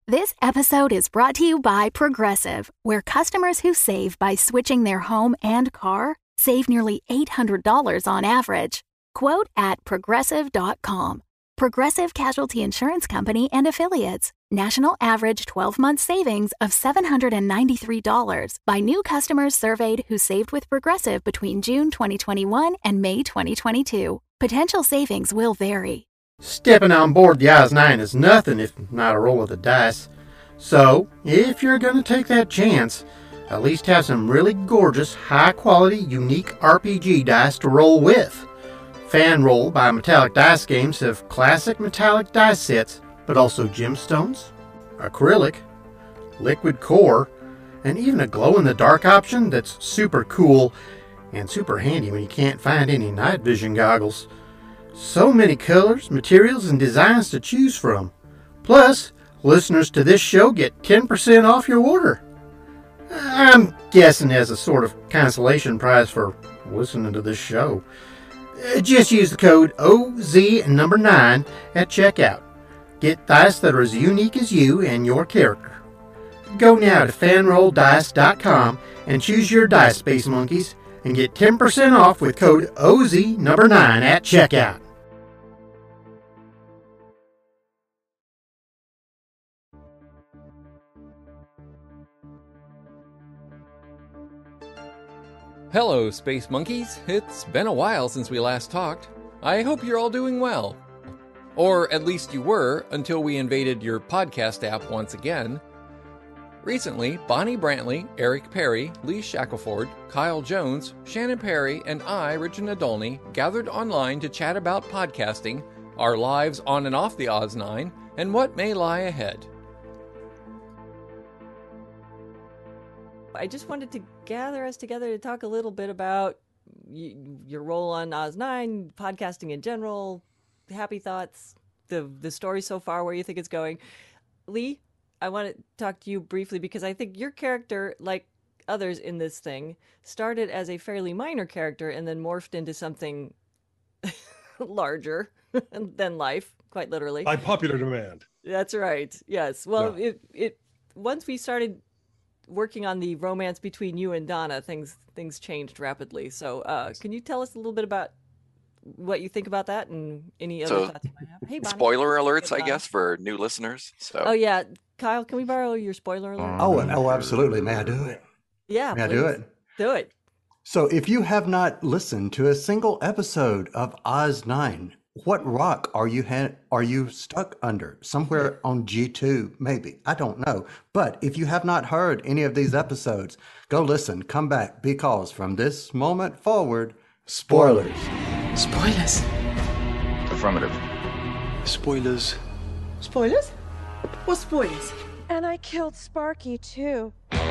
This episode is brought to you by Progressive, where customers who save by switching their home and car save nearly $800 on average. Quote at progressive.com. Progressive Casualty Insurance Company and Affiliates. National average 12-month savings of $793 by new customers surveyed who saved with Progressive between June 2021 and May 2022. Potential savings will vary. Stepping on board the Oz 9 is nothing if not a roll of the dice. So, if you're going to take that chance, at least have some really gorgeous, high-quality, unique RPG dice to roll with. Fan Roll by Metallic Dice Games have classic metallic dice sets, but also gemstones, acrylic, liquid core, and even a glow-in-the-dark option that's super cool and super handy when you can't find any night vision goggles. So many colors, materials, and designs to choose from. Plus, listeners to this show get 10% off your order. I'm guessing as a sort of consolation prize for listening to this show. Just use the code OZ9 at checkout. Get dice that are as unique as you and your character. Go now to fanrolldice.com and choose your dice, Space Monkeys, and get 10% off with code OZ9 at checkout. Hello, Space Monkeys. It's been a while since we last talked. I hope you're all doing well. Or at least you were until we invaded your podcast app once again. Recently, Bonnie Brantley, Eric Perry, Lee Shackelford, Kyle Jones, Shannon Perry, and I, Richard Nadolny, gathered online to chat about podcasting, our lives on and off the Oz 9, and what may lie ahead. I just wanted to gather us together to talk a little bit about your role on Oz 9, podcasting in general, happy thoughts, the story so far, where you think it's going. Lee, I want to talk to you briefly because I think your character, like others in this thing, started as a fairly minor character and then morphed into something larger than life, quite literally. By popular demand. That's right. Yes. Well, it once we started working on the romance between you and Donna, things changed rapidly. So can you tell us a little bit about what you think about that and any other thoughts you might have? Hey, Bonnie. Spoiler alerts, I guess, for new listeners. So. Oh, yeah. Kyle, can we borrow your spoiler alert? Oh, absolutely. May I do it? Yeah, May I do it? Do it. So if you have not listened to a single episode of Oz 9, what rock are you stuck under? Somewhere on G2, maybe. I don't know. But if you have not heard any of these episodes, go listen, come back, because from this moment forward, spoilers. Spoilers. Affirmative. Spoilers. Spoilers? What spoilers? And I killed Sparky too.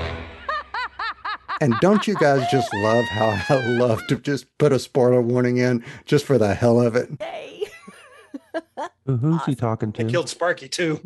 And don't you guys just love how I love to just put a spoiler warning in just for the hell of it? Yay! Who's he talking to? I killed Sparky too.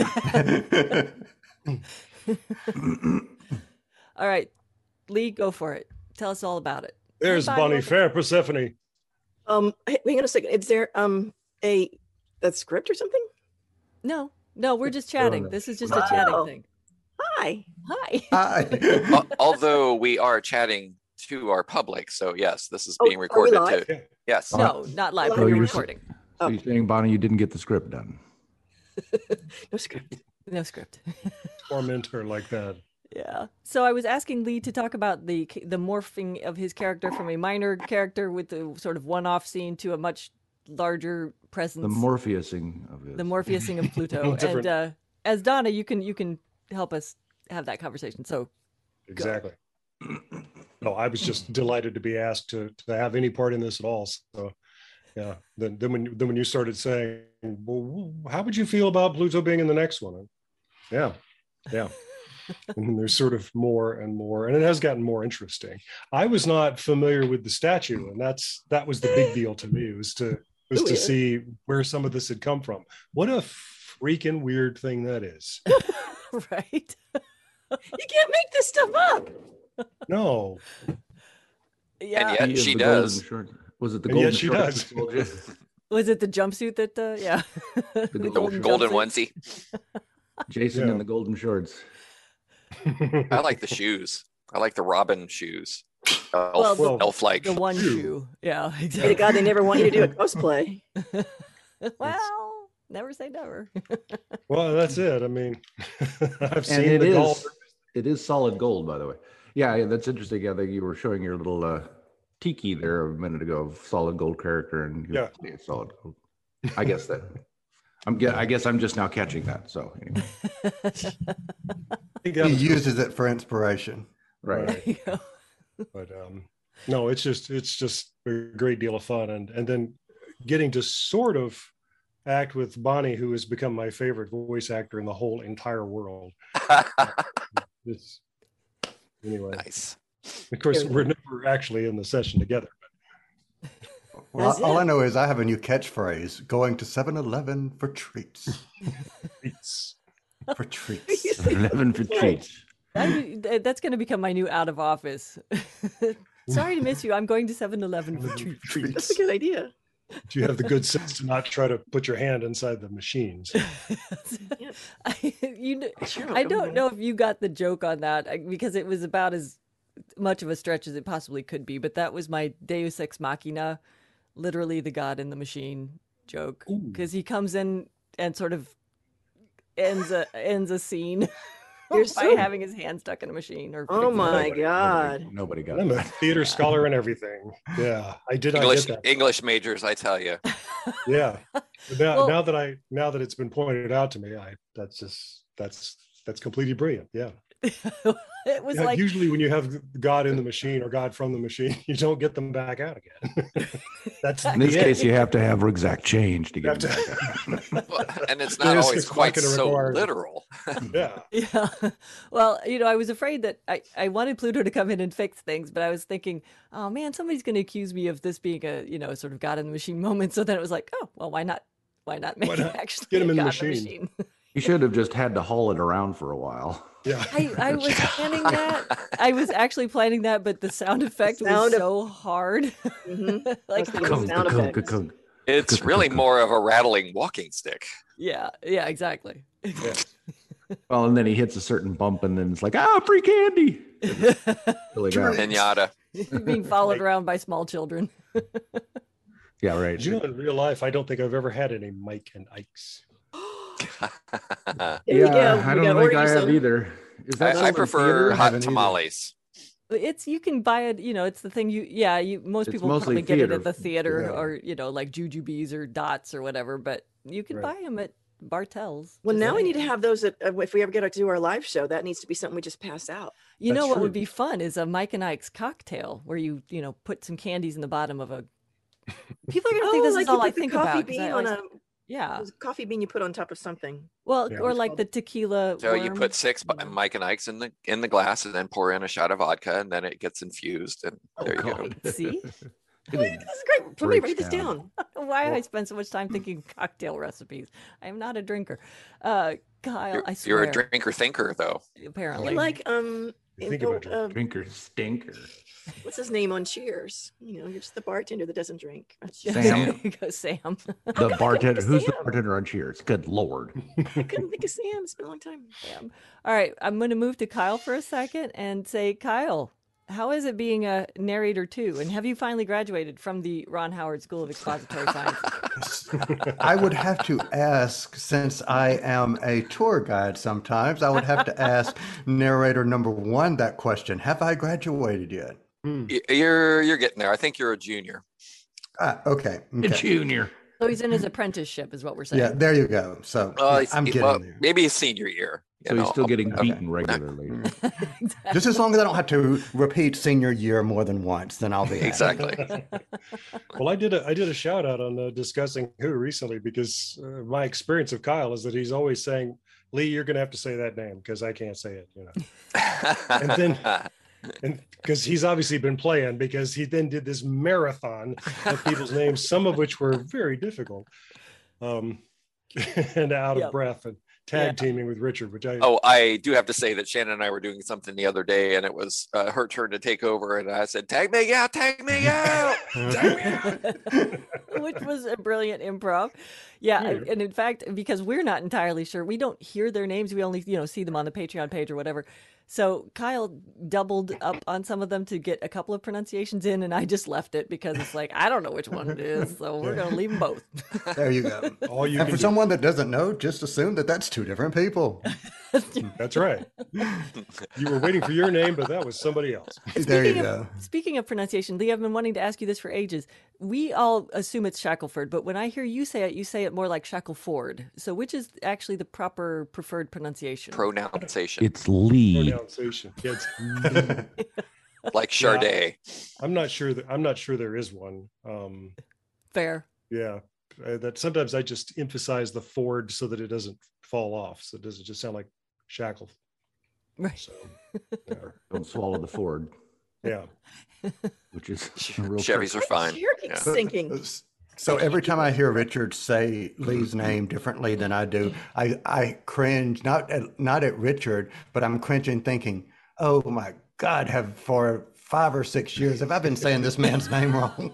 All right, Lee, go for it. Tell us all about it. There's Bonnie Fair, Persephone. Hey, hang on a second. Is there a script or something? No, we're just chatting. This is just a chatting thing. Hi. Although we are chatting to our public, so yes, this is being recorded too. Yes. No, not live. So We're recording. So you're saying, Bonnie, you didn't get the script done? No script. No script. Torment her like that. Yeah. So I was asking Lee to talk about the morphing of his character from a minor character with the sort of one-off scene to a much larger presence. The Morpheusing of it. The Morpheusing of Pluto. And as Donna, you can help us have that conversation. So exactly. No, I was just delighted to be asked to have any part in this at all. So yeah. Then when you started saying, well, how would you feel about Pluto being in the next one? Yeah. And there's sort of more and more, and it has gotten more interesting. I was not familiar with the statue, and that was the big deal to me. It was to see where some of this had come from. What a freaking weird thing that is. Right? You can't make this stuff up. No. Yeah. And yet she does. Was it the golden she does. Was it the jumpsuit that, yeah. The golden onesie. Jason Yeah. in the golden shorts. I like the shoes. I like the Robin shoes. Well, Elf-like. The one shoe. Yeah. Pray to God, they never want you to do a cosplay. Well, never say never. Well, that's it. I mean, I've And seen it the is, gold. it is solid gold, by the way. Yeah, that's interesting. I think you were showing your little tiki there a minute ago of solid gold character, and Yeah. it's solid gold. I guess that. I guess I'm just now catching that. So anyway. I think that He was- uses it for inspiration. Right. But no, it's just a great deal of fun, and then getting to sort of act with Bonnie, who has become my favorite voice actor in the whole entire world. It's, anyway, Nice. of course, we're never actually in the session together. Well, That's all it. I know is I have a new catchphrase: going to 7-Eleven for treats. For treats. 11 for treats. That's going to become my new out of office. Sorry to miss you. I'm going to 7-Eleven for treats. That's a good idea. Do you have the good sense to not try to put your hand inside the machines? I don't know if you got the joke on that because it was about as much of a stretch as it possibly could be, but that was my Deus Ex Machina, literally the God in the machine joke, because he comes in and sort of ends a scene You're by so- having his hand stuck in a machine. Or Oh fixing my it. God. Nobody got I'm it. a theater scholar and everything. Yeah, I did not English get that. English majors, I tell you. Yeah. But Well- now that it's been pointed out to me, that's completely brilliant. Yeah. It was Yeah, like usually when you have God in the machine or God from the machine, you don't get them back out again. That's In this the end. case, you have to have exact change to get You them have back out. And it's not Deus always Ex quite Machina so requires- literal. Yeah. Yeah. Well, I was afraid that I wanted Pluto to come in and fix things, but I was thinking, oh man, somebody's going to accuse me of this being a, sort of God in the machine moment. So then it was like, oh, well, why not make Why it not? actually Get him a in the God machine. You should have just had to haul it around for a while. Yeah. I was planning that. I was actually planning that, but the sound effect sound was of- so hard. Mhm. Like, That's the sound effects. It's really more of a rattling walking stick. yeah, exactly. Yeah. Well, and then he hits a certain bump, and then it's like, free candy. Really got it. Pinata. Being followed around by small children. Yeah, right. You know, in real life, I don't think I've ever had any Mike and Ike's. There you go. Yeah, I We don't gotta think order I you have some. either. Is that sold I in prefer theater? hot haven't either. tamales. You can buy it, it's the thing most It's people mostly probably get it theater. at the theater Yeah. or like Jujubes or Dots or whatever, but you can Right. buy them at Bartell's. Well, just now we need to saying. have those if we ever get to do our live show. That needs to be something we just pass out. You know That's what true. would be fun is a Mike and Ike's cocktail where you put some candies in the bottom of a. People are gonna think this like is you all I put the think coffee about. 'cause bean I on always- a yeah. there's a coffee bean you put on top of something. Well, Yeah. or like the tequila. So you worm. put six Mike and Ike's in the glass and then pour in a shot of vodka and then it gets infused and there you go. Right, see This is great. Somebody write breaks this down. down. why I spend so much time thinking cocktail recipes. I am not a drinker. Kyle, I swear. You're a drinker thinker though. Apparently. I like You think about your Drinker stinker. what's his name on Cheers? You're just the bartender that doesn't drink. That's just, Sam. There you go, Sam. The bartender. Who's the Sam? bartender on Cheers? Good Lord. I couldn't think of Sam. It's been a long time. Sam. All right, I'm going to move to Kyle for a second and say, Kyle, how is it being a narrator too? And have you finally graduated from the Ron Howard School of Expository Science? I would have to ask, since I am a tour guide sometimes, I would have to ask narrator number one that question. Have I graduated yet? You're getting there. I think you're a junior. Okay. Junior. So he's in his apprenticeship, is what we're saying. Yeah, there you go. So I'm getting there. Maybe his senior year. So he's still getting Okay. beaten regularly. Just as long as I don't have to repeat senior year more than once, then I'll be happy. Exactly. Well, I did a shout out on discussing who recently because my experience of Kyle is that he's always saying, "Lee, you're going to have to say that name because I can't say it." And then and because he's obviously been playing because he then did this marathon of people's names, some of which were very difficult, and out of Yep. breath. And tag teaming with Richard, which I do have to say that Shannon and I were doing something the other day, and it was her turn to take over, and I said, "Tag me out, tag me out, tag me out," which was a brilliant improv. Yeah, and in fact, because we're not entirely sure, we don't hear their names. We only see them on the Patreon page or whatever. So Kyle doubled up on some of them to get a couple of pronunciations in, and I just left it because it's like, I don't know which one it is, so we're going to leave them both. There you go. And for someone that doesn't know, just assume that that's two different people. That's right. You were waiting for your name, but that was somebody else. There you go. Speaking of pronunciation, Lee, I've been wanting to ask you this for ages. We all assume it's Shackelford, but when I hear you say it more like Shackleford. So which is actually the proper preferred pronunciation? Pronunciation. It's Lee. Pronunciation. It's like Charday. I'm not sure there is one. Fair. Yeah. That sometimes I just emphasize the Ford so that it doesn't fall off. So it doesn't just sound like shackle. Right. So, Don't swallow the Ford. Yeah. Which is a real Chevys are fine. Chair keeps sinking. So every time I hear Richard say Lee's name differently than I do, I cringe, not at Richard, but I'm cringing thinking, oh my God, for 5 or 6 years, have I been saying this man's name wrong?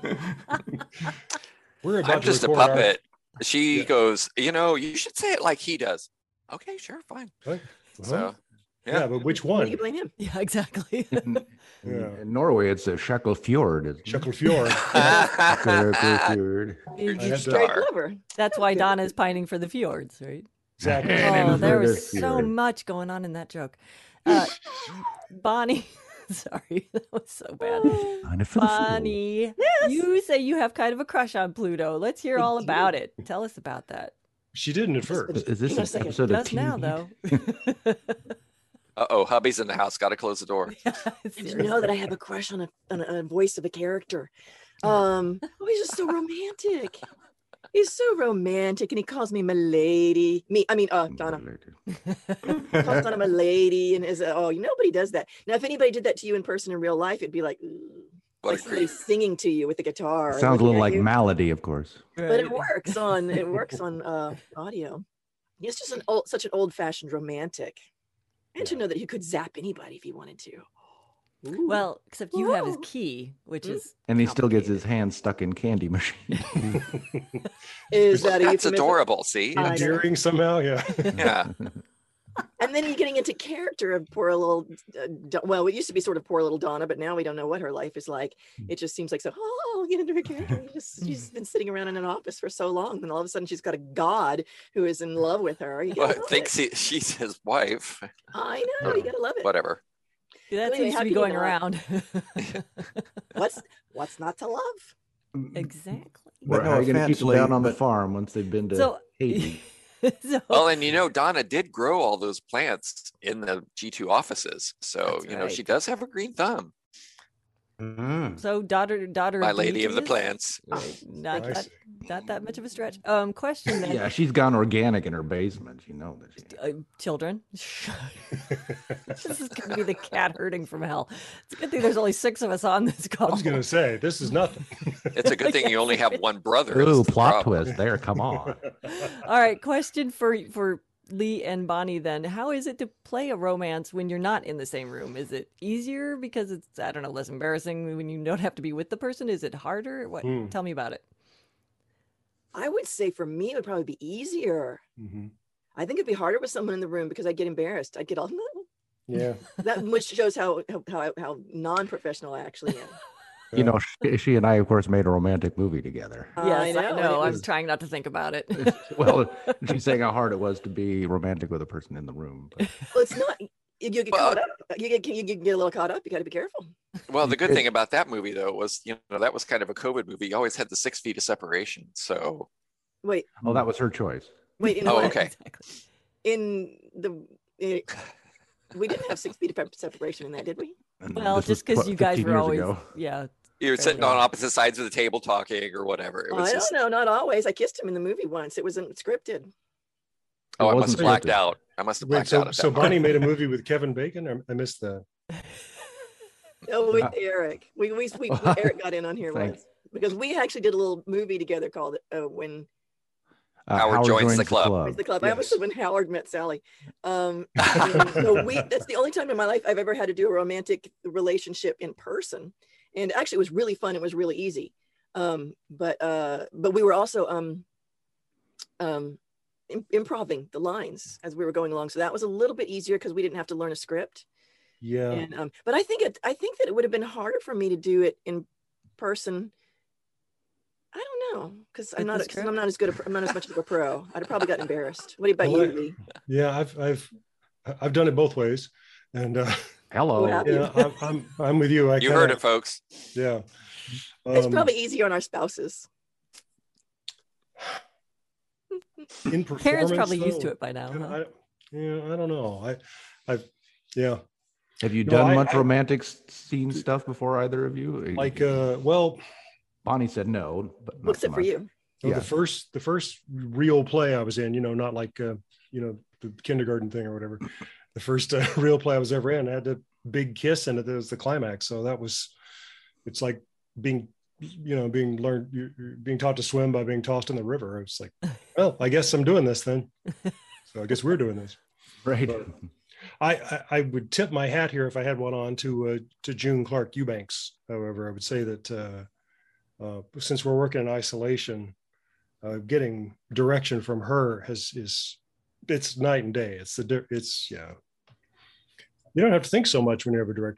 I'm just a puppet. She goes, you should say it like he does. Okay, sure, fine. Right. So, yeah, but which one? You blame him. Yeah, exactly. In Norway, it's a Shacklefjord. Shacklefjord. Straight clever. That's why Donna is pining for the fjords, right? Exactly. Oh, there was so much going on in that joke. Bonnie, sorry, that was so bad. Bonnie, you say you have kind of a crush on Pluto. Let's hear all about it. Tell us about that. She didn't at first. Is this an episode of TV? Now, though. Uh-oh, hubby's in the house. Got to close the door. Did you know that I have a crush on a voice of a character? He's just so romantic. He's so romantic, and he calls me "milady." Donna. Calls Donna "milady," and is nobody does that. Now, if anybody did that to you in person in real life, it'd be like somebody singing to you with a guitar. Sounds a little like Malady, of course. But it works on audio. He's just such an old-fashioned romantic. And to know that he could zap anybody if he wanted to. Ooh. Well, except you have his key, which is and he still gets his hand stuck in candy machine. Is that that's adorable? See, endearing somehow, yeah. Yeah. And then you're getting into character of poor little. Well, it used to be sort of poor little Donna, but now we don't know what her life is like. It just seems like get into her character. She's been sitting around in an office for so long, and all of a sudden she's got a god who is in love with her. Thinks she's his wife. I know, you gotta love it. Whatever. That seems to be going around. What's not to love? Exactly. How are you going to keep them down on the farm once they've been to Haiti? Well, and Donna did grow all those plants in the G2 offices, so she does have a green thumb. Mm-hmm. So daughter, my lady of the plants. Right. Not that much of a stretch. Question then. Yeah, she's gone organic in her basement. You know that. Children. This is going to be the cat herding from hell. It's a good thing there's only 6 of us on this call. I was going to say this is nothing. It's a good thing you only have one brother. Ooh, plot twist there. Come on. All right, question for Lee and Bonnie then. How is it to play a romance when you're not in the same room? Is it easier because it's, less embarrassing when you don't have to be with the person? Is it harder? What? Tell me about it. I would say for me, it would probably be easier. Mm-hmm. I think it'd be harder with someone in the room because I'd get embarrassed. I'd get all, yeah. That which shows how non-professional I actually am. You know, she and I, of course, made a romantic movie together. Yes, I know. I'm trying not to think about it. Well, she's saying how hard it was to be romantic with a person in the room. But... Well, it's not. You get caught up. You get a little caught up. You got to be careful. Well, the good thing about that movie, though, was that was kind of a COVID movie. You always had the 6 feet of separation. So wait. Oh, that was her choice. Wait. Okay. We didn't have 6 feet of separation in that, did we? Well, just because you guys were always you were sitting on opposite sides of the table talking or whatever. It was I don't know, not always. I kissed him in the movie once. It wasn't scripted. Oh, I must have blacked out. I must have blacked out. So Bonnie made a movie with Kevin Bacon. I missed that. Oh, with Eric. We Eric got in on here once because we actually did a little movie together called When. Howard joins the club. It's the club. I almost said when Howard met Sally. So that's the only time in my life I've ever had to do a romantic relationship in person. And actually it was really fun. It was really easy. But we were also improving the lines as we were going along. So that was a little bit easier because we didn't have to learn a script. Yeah. And, but I think that it would have been harder for me to do it in person. I don't know, because I'm not as much of a pro. I'd have probably gotten embarrassed. What about you, Lee? Yeah, I've done it both ways, and hello. Yeah, I'm with you. You heard it, folks. Yeah, it's probably easier on our spouses. In performance, Karen's probably used to it by now. Huh? I don't know. Yeah. Have you done much romantic scene stuff before, either of you? Like, well, Bonnie said no, but not except for you. So yeah. The first real play I was in, not like the kindergarten thing or whatever. The first real play I was ever in had a big kiss in it. That was the climax. So it's like being taught to swim by being tossed in the river. It's like, well, I guess I'm doing this then. So I guess we're doing this. Right. But I would tip my hat here if I had one on to June Clark Eubanks. However, I would say that since we're working in isolation, getting direction from her it's night and day. You don't have to think so much when you have a director.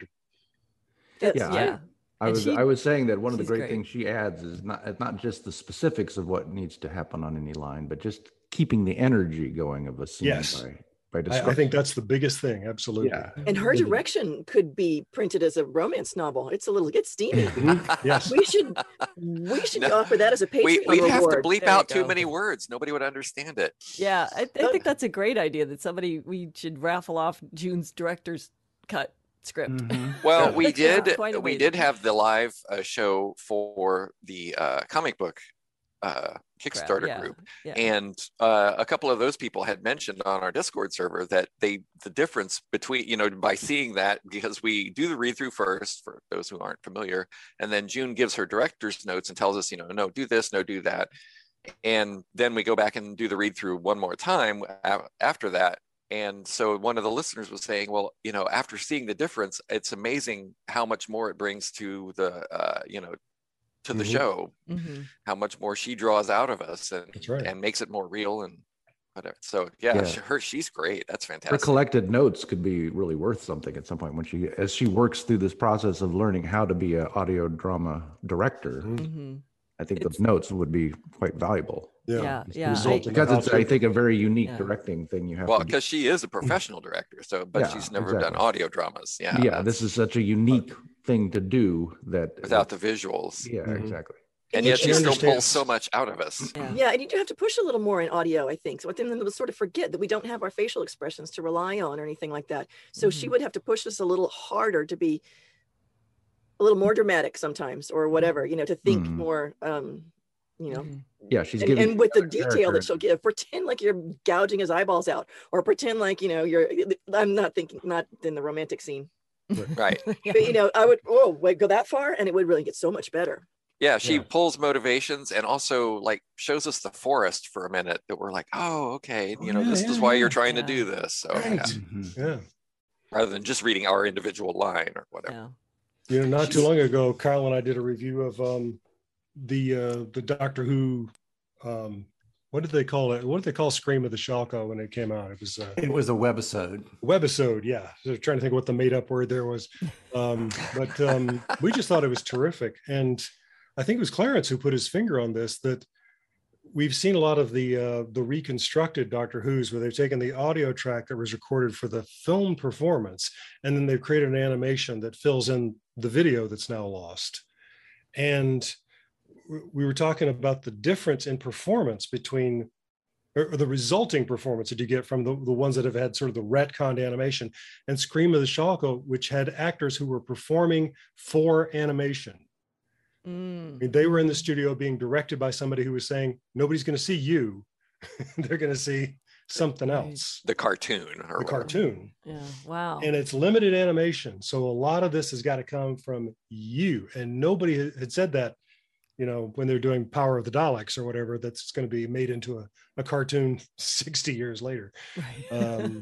I was saying that one of the great things she adds is not just the specifics of what needs to happen on any line, but just keeping the energy going of a scene. Yes. By I think that's the biggest thing. Absolutely. Yeah. And her direction could be printed as a romance novel. It's steamy. Yes. We should offer that as a Patreon We'd reward. have to bleep out too many words. Nobody would understand it. Yeah, I think that's a great idea. We should raffle off June's director's cut script. Mm-hmm. Well, we did have the live show for the comic book Kickstarter group, and a couple of those people had mentioned on our Discord server that the difference between by seeing that, because we do the read through first for those who aren't familiar, and then June gives her director's notes and tells us no, do this, no, do that, and then we go back and do the read through one more time after that. And so one of the listeners was saying, well, after seeing the difference, it's amazing how much more it brings to the to the show, how much more she draws out of us and makes it more real and whatever. So she's great. That's fantastic. Her collected notes could be really worth something at some point as she works through this process of learning how to be an audio drama director. I think those notes would be quite valuable. Yeah. Because it's, I think, a very unique directing thing you have. Well, because she is a professional director, but she's never done audio dramas. Yeah, this is such a unique thing to do without the visuals. Yeah, exactly. And yet she still pulls so much out of us. Yeah, and you do have to push a little more in audio, I think. So then we'll sort of forget that we don't have our facial expressions to rely on or anything like that. So she would have to push us a little harder to be a little more dramatic sometimes, or whatever, to think more, Yeah, she's giving, and with the detail that she'll give, pretend like you're gouging his eyeballs out, or pretend like, I'm not in the romantic scene. Right. But, I would go that far and it would really get so much better. Yeah, she pulls motivations and also shows us the forest for a minute that we're like, oh, okay, this is why you're trying to do this. So rather than just reading our individual line or whatever. Not too long ago, Kyle and I did a review of the Doctor Who. What did they call it? What did they call Scream of the Shalka when it came out? It was a webisode. Webisode, yeah. So trying to think what the made-up word there was, but we just thought it was terrific. And I think it was Clarence who put his finger on this, that we've seen a lot of the reconstructed Doctor Who's where they've taken the audio track that was recorded for the film performance, and then they've created an animation that fills in the video that's now lost. And we were talking about the difference in performance between, or the resulting performance that you get from the ones that have had sort of the retconned animation, and Scream of the Shalka, which had actors who were performing for animation. I mean, they were in the studio being directed by somebody who was saying, nobody's going to see you. They're going to see something else. The cartoon. Cartoon. Yeah. Wow. And it's limited animation. So a lot of this has got to come from you. And nobody had said that you know, when they're doing Power of the Daleks or whatever, that's going to be made into a cartoon 60 years later. Right.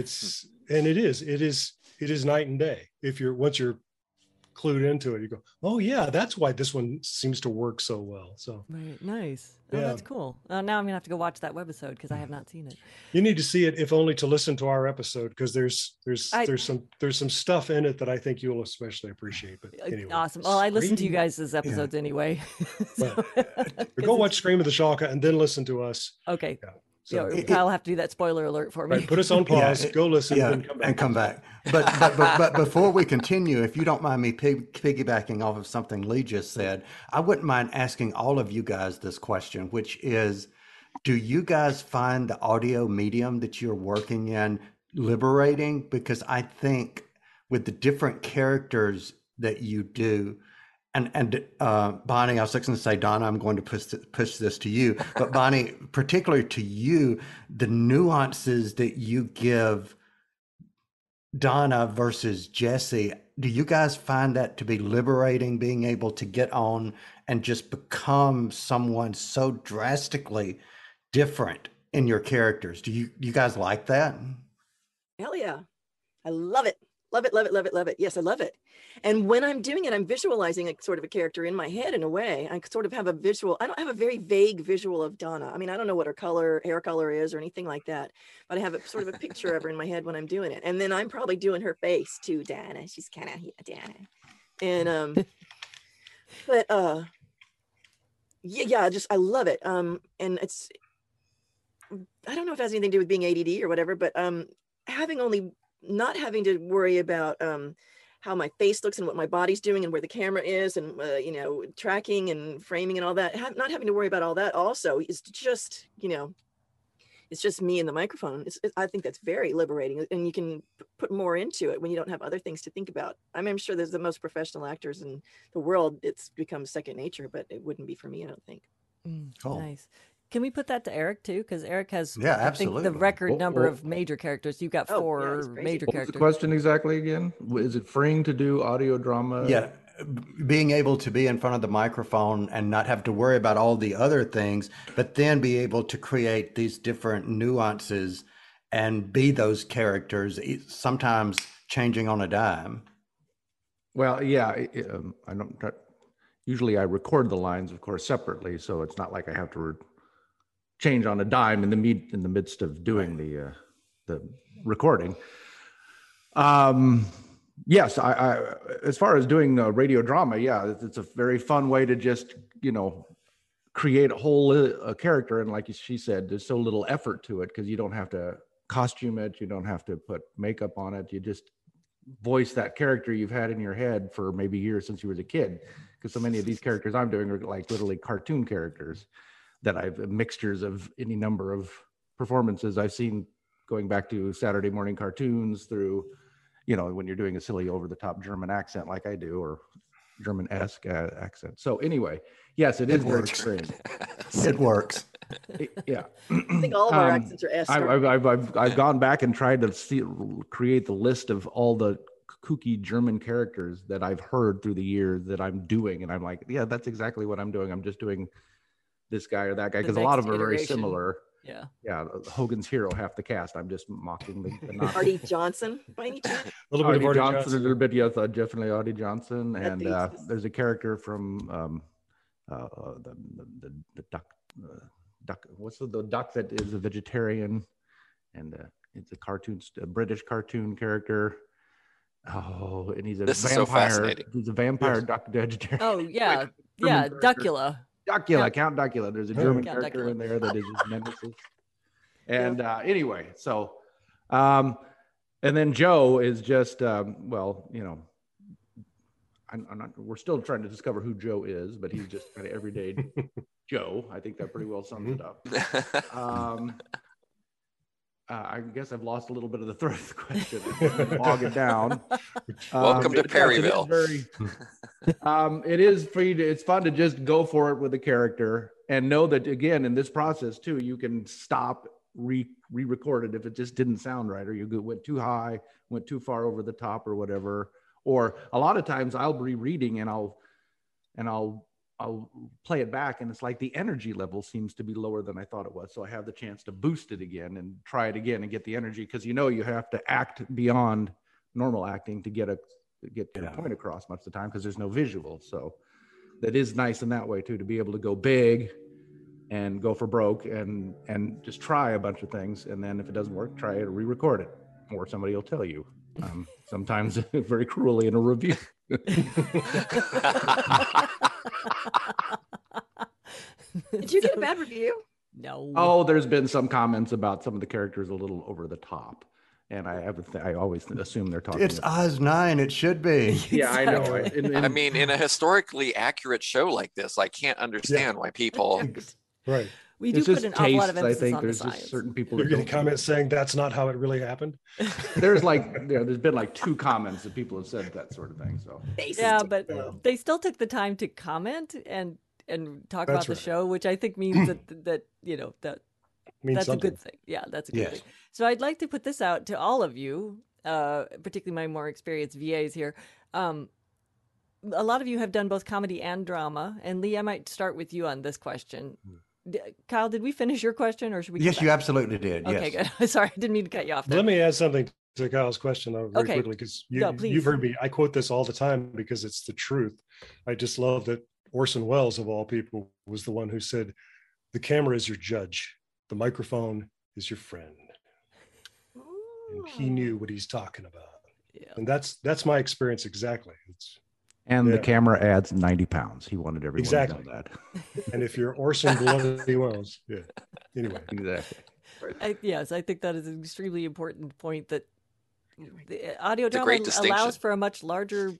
It is night and day. Once you're clued into it, you go, oh yeah, that's why this one seems to work so well. So right, nice. Oh, yeah. That's cool. Now I'm gonna have to go watch that webisode because I have not seen it. You need to see it, if only to listen to our episode, because there's some stuff in it that I think you'll especially appreciate. But anyway, awesome. Well, I listen to you guys' episodes anyway. So, go watch Scream of the Shalka and then listen to us. Okay. Yeah. So Kyle will have to do that spoiler alert for me. Right, put us on pause, go listen, and come back. But before we continue, if you don't mind me piggybacking off of something Lee just said, I wouldn't mind asking all of you guys this question, which is, do you guys find the audio medium that you're working in liberating? Because I think with the different characters that you do, and Bonnie, I was going to say, Donna, I'm going to push this to you, but Bonnie, particularly to you, the nuances that you give Donna versus Jesse, do you guys find that to be liberating, being able to get on and just become someone so drastically different in your characters? Do you guys like that? Hell yeah. I love it. Love it, love it, love it, love it. Yes, I love it. And when I'm doing it, I'm visualizing a sort of a character in my head in a way. I sort of have a visual. I don't have a very vague visual of Donna. I mean, I don't know what her hair color is or anything like that, but I have a sort of a picture of her in my head when I'm doing it. And then I'm probably doing her face too, Donna. She's kind of Donna. And but yeah, just I love it. And it's, I don't know if it has anything to do with being ADD or whatever, but not having to worry about how my face looks and what my body's doing and where the camera is and tracking and framing and all that, not having to worry about all that also is just, it's just me and the microphone. I think that's very liberating, and you can put more into it when you don't have other things to think about. I'm sure there's the most professional actors in the world. It's become second nature, but it wouldn't be for me, I don't think. Cool. Nice. Can we put that to Eric too? Because Eric has, absolutely, I think, the record number of major characters. You've got 4 major characters. What's the question exactly again? Is it freeing to do audio drama? Yeah, being able to be in front of the microphone and not have to worry about all the other things, but then be able to create these different nuances and be those characters, sometimes changing on a dime. Well, yeah, usually I record the lines, of course, separately, so it's not like I have to change on a dime in the midst of doing the recording. Yes, I as far as doing radio drama, yeah, it's a very fun way to just create a whole character, and like she said, there's so little effort to it because you don't have to costume it, you don't have to put makeup on it, you just voice that character you've had in your head for maybe years since you were a kid, because so many of these characters I'm doing are like literally cartoon characters that I've mixtures of any number of performances I've seen, going back to Saturday morning cartoons through, when you're doing a silly over-the-top German accent like I do, or German-esque accent. So anyway, yes, it is very strange. It works. Yeah. I think all of our accents are S. I've gone back and tried to create the list of all the kooky German characters that I've heard through the years that I'm doing, and I'm like, yeah, that's exactly what I'm doing. I'm just doing this guy or that guy, because a lot of them are very similar. Yeah. Hogan's Hero, half the cast. I'm just mocking the Arte Johnson, by any chance? A little bit of Arte Johnson, a little bit, yes, definitely Arte Johnson. And there's a character from the duck. What's the duck that is a vegetarian, and it's a British cartoon character. Oh, and he's a vampire. He's a vampire duck vegetarian. Oh yeah, Duckula. Count Duckula. There's a German character in there that is just nemesis. And anyway, so, and then Joe is just, we're still trying to discover who Joe is, but he's just kind of everyday Joe. I think that pretty well sums it up. I guess I've lost a little bit of the thread of the question. Bog it down. Welcome to Perryville. It's fun to just go for it with the character and know that, again, in this process too, you can stop, re-record it if it just didn't sound right, or you went too high, went too far over the top or whatever. Or a lot of times I'll be reading and I'll I'll play it back, and it's like the energy level seems to be lower than I thought it was. So I have the chance to boost it again and try it again and get the energy, because you have to act beyond normal acting to get your point across much of the time, because there's no visual. So that is nice in that way too, to be able to go big and go for broke and just try a bunch of things, and then if it doesn't work, try it or re-record it, or somebody will tell you. Sometimes very cruelly in a review. Did you get a bad review? No. Oh, there's been some comments about some of the characters a little over the top, and I always assume they're talking. It's Oz 9. It should be. Yeah, I know. I mean, in a historically accurate show like this, I can't understand why people. Right. We do put an awful lot of emphasis I think on there's the just science. certain people. You're getting comments saying that's not how it really happened. There's been like 2 comments that people have said that sort of thing. So yeah, but they still took the time to comment and talk about the show, which I think means that that's something. A good thing. Yeah, that's a good thing. So I'd like to put this out to all of you, particularly my more experienced VAs here. A lot of you have done both comedy and drama, and Lee, I might start with you on this question. Kyle, did we finish your question, or should we? Yes, you absolutely did. Okay, yes. good. Sorry, I didn't mean to cut you off there. Let me add something to Kyle's question though, very quickly, because you've heard me. I quote this all the time because it's the truth. I just love that Orson Welles, of all people, was the one who said, "The camera is your judge, the microphone is your friend," and he knew what he's talking about. Yeah. And that's my experience exactly. The camera adds 90 pounds. He wanted everyone to know that. And if you're Orson Bloody Welles, anyway. Exactly. Yes, I think that is an extremely important point, that the audio drama allows for a much larger,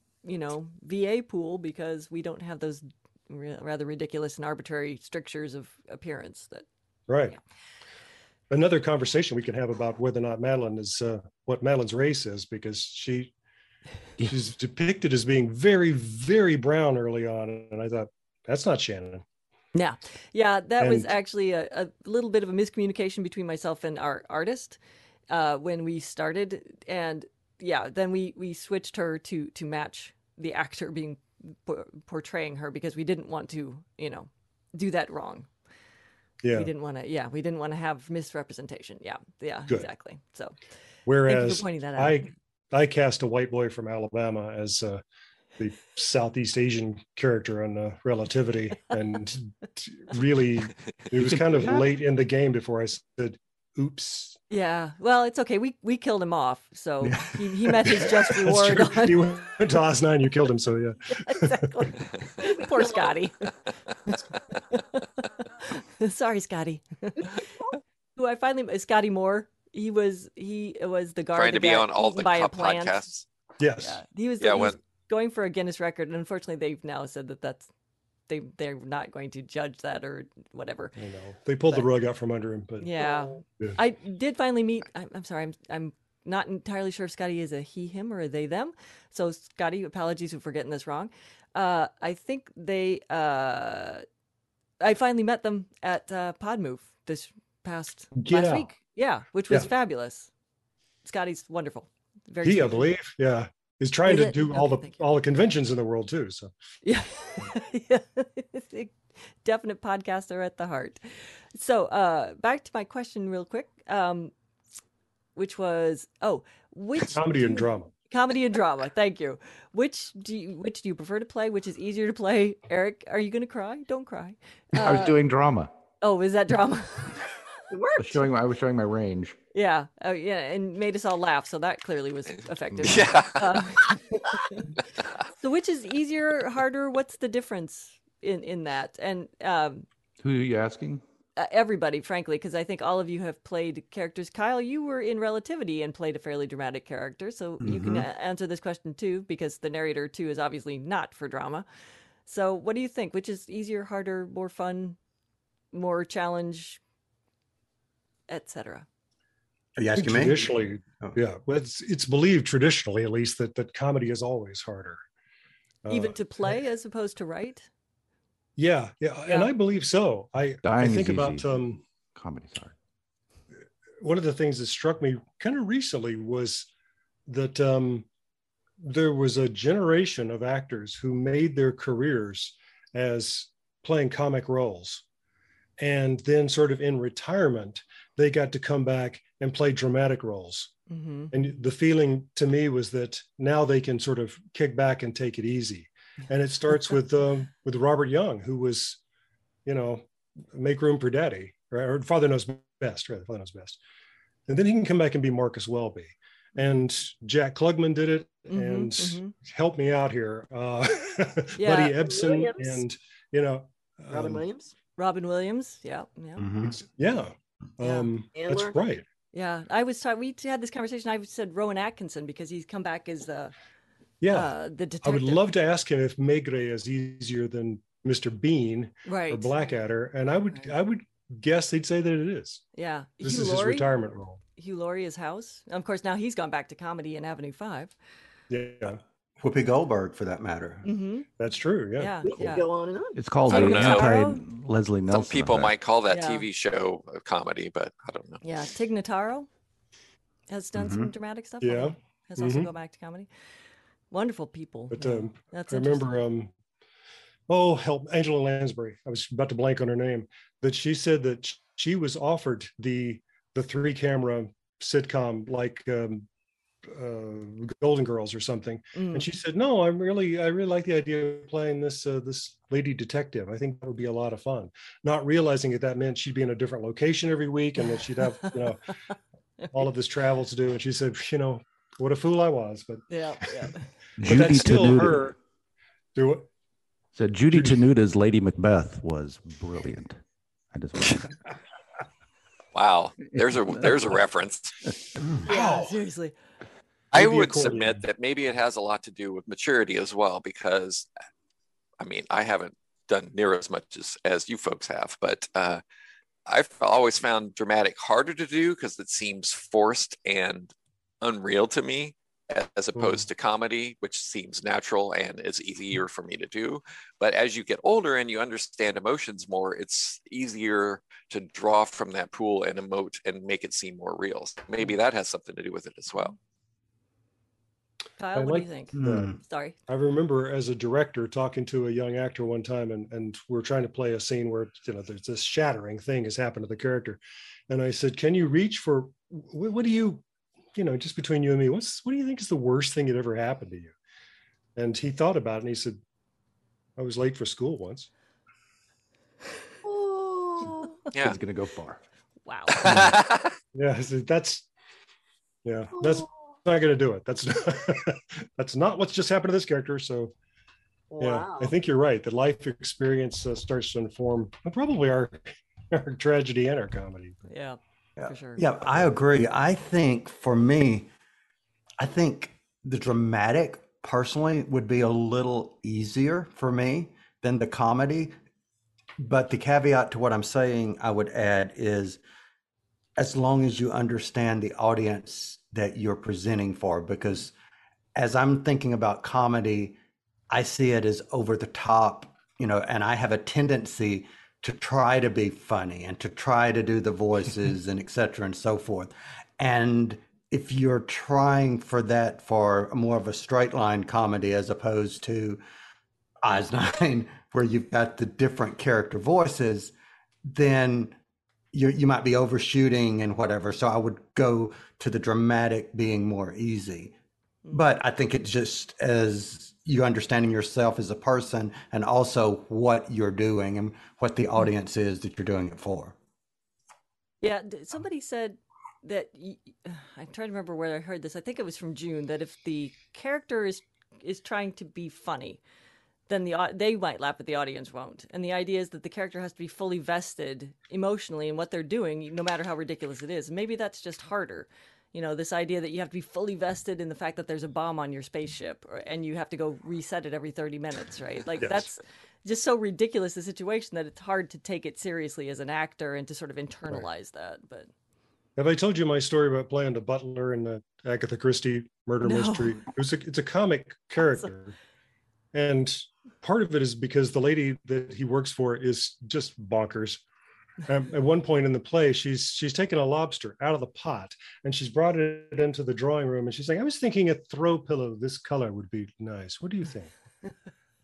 VA pool, because we don't have those rather ridiculous and arbitrary strictures of appearance. Right. Yeah. Another conversation we can have about whether or not Madeline is what Madeline's race is, because she's depicted as being very, very brown early on, and I thought, that's not Shannon. Yeah, that was actually a little bit of a miscommunication between myself and our artist when we started, and then we switched her to match the actor being portraying her, because we didn't want to do that wrong. We didn't want to have misrepresentation. Good. Exactly. So whereas thank you for pointing that out. I cast a white boy from Alabama as the Southeast Asian character on Relativity, and really, it was kind of late in the game before I said, "Oops." Yeah, well, it's okay. We killed him off, so he met his just reward. He went to Oz 9. You killed him, so yeah. Exactly. Poor Scotty. Sorry, Scotty. Who I finally Scotty Moore. He was the guard trying to be on all the top podcasts. Yes. Yeah. He was going for a Guinness record, and unfortunately they've now said that they're not going to judge that or whatever. I know. They pulled the rug out from under him, but I did finally meet I'm sorry, I'm not entirely sure if Scotty is a he, him, or a they, them. So Scotty, apologies for getting this wrong. I think I finally met them at Podmove this past last week. Yeah, which was fabulous. Scotty's wonderful. I believe. Yeah. He's trying to do all the conventions in the world too. So yeah. Definite podcaster at the heart. So back to my question real quick, which was which comedy and drama. Comedy and drama. Thank you. Which do you prefer to play? Which is easier to play? Eric, are you going to cry? Don't cry. I was doing drama. Oh, is that drama? It worked. I was showing my range. Yeah. Oh, yeah, and made us all laugh. So that clearly was effective. Yeah. So which is easier, harder? What's the difference in that? And who are you asking? Everybody, frankly, because I think all of you have played characters. Kyle, you were in Relativity and played a fairly dramatic character, so you can answer this question too, because the narrator too is obviously not for drama. So what do you think? Which is easier, harder, more fun, more challenge, etc.? Are you asking me? Traditionally, yeah. Well, it's believed traditionally, at least, that comedy is always harder. Even to play as opposed to write? Yeah, and I believe so. I think about comedy's hard. One of the things that struck me kind of recently was that there was a generation of actors who made their careers as playing comic roles. And then sort of in retirement, they got to come back and play dramatic roles. Mm-hmm. And the feeling to me was that now they can sort of kick back and take it easy. And it starts with Robert Young, who was, Make Room for Daddy, right? Or Father Knows Best, right? Father Knows Best. And then he can come back and be Marcus Welby. And Jack Klugman did it, and help me out here. Buddy Ebsen and, Robin Williams. Robin Williams. Yeah. That's right. Yeah. We had this conversation. I said Rowan Atkinson because he's come back as the detective. I would love to ask him if Maigret is easier than Mr. Bean or Blackadder. And I would guess he'd say that it is. Yeah. This is his retirement role. Hugh Laurie is House. Of course, now he's gone back to comedy in Avenue 5. Yeah. Whoopi Goldberg, for that matter. Mm-hmm. That's true. Yeah. We can go on and on. It's called the anti-Leslie Nelson. Some people might call that TV show a comedy, but I don't know. Yeah. Tig Notaro has done some dramatic stuff. Yeah. Has also gone back to comedy. Wonderful people. But I remember, Angela Lansbury. I was about to blank on her name. But she said that she was offered the 3-camera sitcom like Golden Girls or something, and she said, "No, I really like the idea of playing this lady detective. I think that would be a lot of fun." Not realizing that meant she'd be in a different location every week, and that she'd have all of this travel to do. And she said, "What a fool I was." But but that's still her. Do it. So Judy Tenuta's Lady Macbeth was brilliant. I just. Wow, there's a reference. Yeah, seriously. I would submit that maybe it has a lot to do with maturity as well, because, I haven't done near as much as you folks have, but I've always found dramatic harder to do because it seems forced and unreal to me, as opposed to comedy, which seems natural and is easier for me to do. But as you get older and you understand emotions more, it's easier to draw from that pool and emote and make it seem more real. So maybe that has something to do with it as well. Kyle, what do you think? Sorry. I remember as a director talking to a young actor one time, and we're trying to play a scene where there's this shattering thing has happened to the character. And I said, "Can you reach for, what do you, just between you and me, what do you think is the worst thing that ever happened to you?" And he thought about it and he said, "I was late for school once." Oh. Yeah. It's going to go far. Wow. That's not going to do it. That's not what's just happened to this character. So I think you're right. The life experience starts to inform probably our tragedy and our comedy. Yeah. For sure. Yeah, I agree. I think for me, the dramatic personally would be a little easier for me than the comedy. But the caveat to what I'm saying I would add is, as long as you understand the audience that you're presenting for, because as I'm thinking about comedy, I see it as over the top, and I have a tendency to try to be funny and to try to do the voices and et cetera and so forth. And if you're trying for that for more of a straight line comedy as opposed to Oz 9, where you've got the different character voices, then you might be overshooting and whatever. So I would go to the dramatic being more easy. But I think it's just as you understanding yourself as a person and also what you're doing and what the audience is that you're doing it for. Yeah, somebody said that, I'm trying to remember where I heard this. I think it was from June, that if the character is trying to be funny, then they might laugh, but the audience won't. And the idea is that the character has to be fully vested emotionally in what they're doing, no matter how ridiculous it is. And maybe that's just harder. This idea that you have to be fully vested in the fact that there's a bomb on your spaceship and you have to go reset it every 30 minutes, right? Like That's just so ridiculous, the situation, that it's hard to take it seriously as an actor and to sort of internalize that. But have I told you my story about playing the butler in the Agatha Christie murder mystery? It's a comic character. Awesome. And part of it is because the lady that he works for is just bonkers. At one point in the play, she's taken a lobster out of the pot and she's brought it into the drawing room and she's saying, "I was thinking a throw pillow this color would be nice. What do you think?"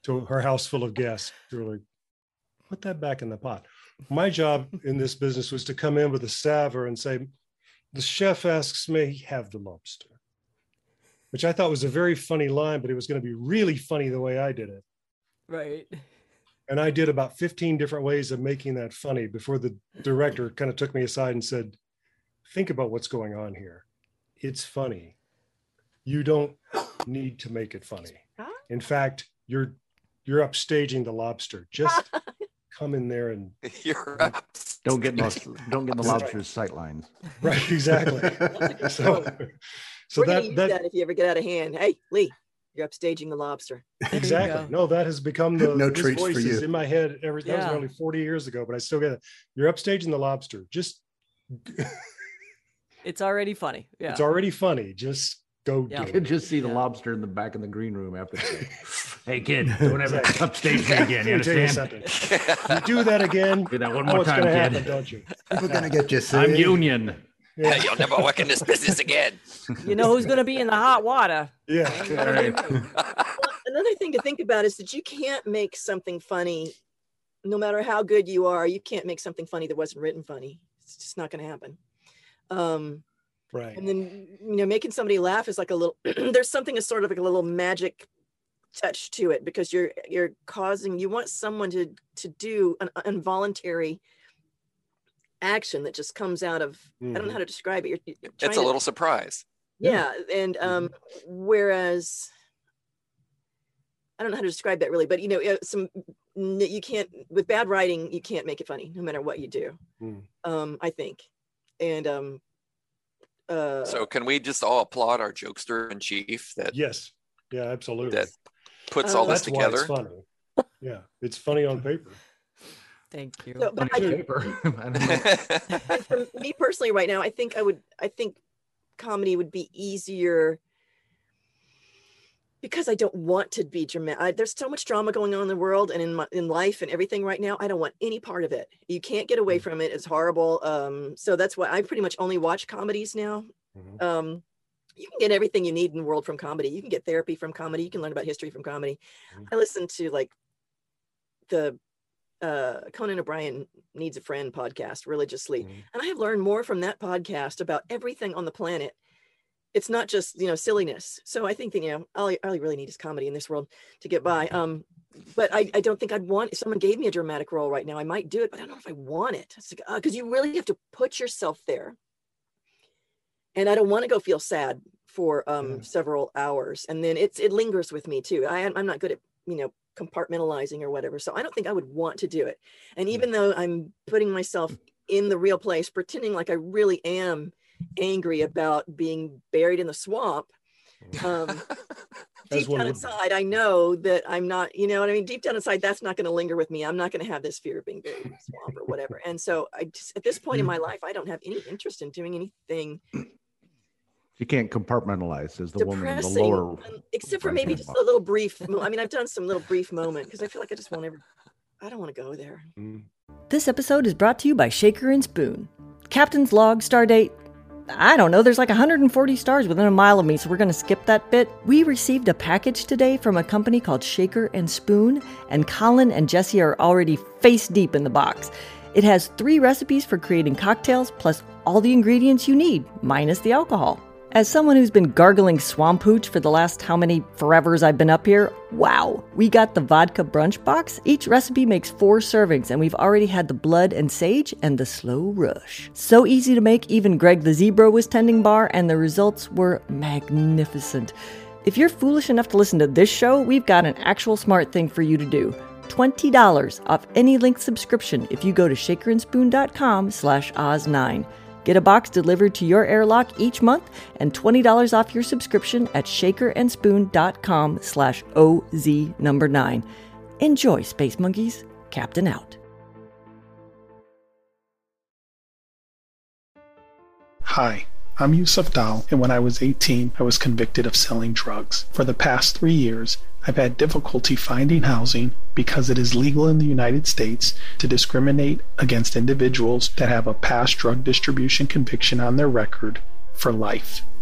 to her house full of guests. They were like, put that back in the pot. My job in this business was to come in with a salver and say, the chef asks me, have the lobster, which I thought was a very funny line, but it was going to be really funny the way I did it. Right. And I did about 15 different ways of making that funny before the director kind of took me aside and said, think about what's going on here. It's funny. You don't need to make it funny. In fact, you're upstaging the lobster. Just come in there and don't get in the lobster's sight lines. Right, exactly. So we're gonna use that if you ever get out of hand. Hey, Lee, you're upstaging the lobster. Exactly. No, that has become the no treats for you. In my head. That was nearly 40 years ago, but I still get it. You're upstaging the lobster. Just it's already funny. Yeah, it's already funny. Just go. You can just see the lobster in the back of the green room after. Hey kid, don't ever upstage me again. You understand? You do that again. Do that one more time, kid. Happen, don't you? People gonna get you sick. I'm union. Yeah. You'll never work in this business again. You know who's going to be in the hot water. Yeah. Another thing to think about is that you can't make something funny, no matter how good you are. You can't make something funny that wasn't written funny. It's just not going to happen. Right. And then, making somebody laugh is like a little, there's something that's sort of like a little magic touch to it, because you want someone to do an involuntary action that just comes out of, I don't know how to describe it. It's a little surprise. Yeah. And whereas I don't know how to describe that really, but you can't, with bad writing, you can't make it funny no matter what you do. I think. And so can we just all applaud our jokester in chief that yes. Yeah, absolutely. That puts all this together. Why it's funny. Yeah, it's funny on paper. Thank you. So, but for me personally, right now, I think comedy would be easier because I don't want to be dramatic. There's so much drama going on in the world and in life and everything right now. I don't want any part of it. You can't get away from it. It's horrible. So that's why I pretty much only watch comedies now. You can get everything you need in the world from comedy. You can get therapy from comedy. You can learn about history from comedy. I listen to like the Conan O'Brien Needs a Friend podcast religiously. And I have learned more from that podcast about everything on the planet. It's not just, silliness. So I think that, all I really need is comedy in this world to get by. But I don't think I'd want, if someone gave me a dramatic role right now, I might do it, but I don't know if I want it. It's like, because you really have to put yourself there. And I don't want to go feel sad for several hours. And then it lingers with me too. I'm not good at, compartmentalizing or whatever. So I don't think I would want to do it. And even though I'm putting myself in the real place, pretending like I really am angry about being buried in the swamp, deep down inside, I know that I'm not, deep down inside, that's not going to linger with me. I'm not going to have this fear of being buried in the swamp or whatever. And so I just, at this point in my life, I don't have any interest in doing anything. You can't compartmentalize as the woman in the lower. Except for maybe just a little brief. I've done some little brief moment because I feel like I don't want to go there. This episode is brought to you by Shaker and Spoon. Captain's log, stardate. I don't know, there's like 140 stars within a mile of me, so we're going to skip that bit. We received a package today from a company called Shaker and Spoon, and Colin and Jesse are already face deep in the box. It has 3 recipes for creating cocktails, plus all the ingredients you need, minus the alcohol. As someone who's been gargling swamp hooch for the last how many forevers I've been up here, wow, we got the vodka brunch box. Each recipe makes 4 servings, and we've already had the blood and sage and the slow rush. So easy to make, even Greg the Zebra was tending bar, and the results were magnificent. If you're foolish enough to listen to this show, we've got an actual smart thing for you to do. $20 off any link subscription if you go to shakerandspoon.com/Oz9. Get a box delivered to your airlock each month and $20 off your subscription at shakerandspoon.com/OZ9. Enjoy, Space Monkeys. Captain out. Hi, I'm Yusuf Dal, and when I was 18, I was convicted of selling drugs. For the past 3 years, I've had difficulty finding housing because it is legal in the United States to discriminate against individuals that have a past drug distribution conviction on their record for life.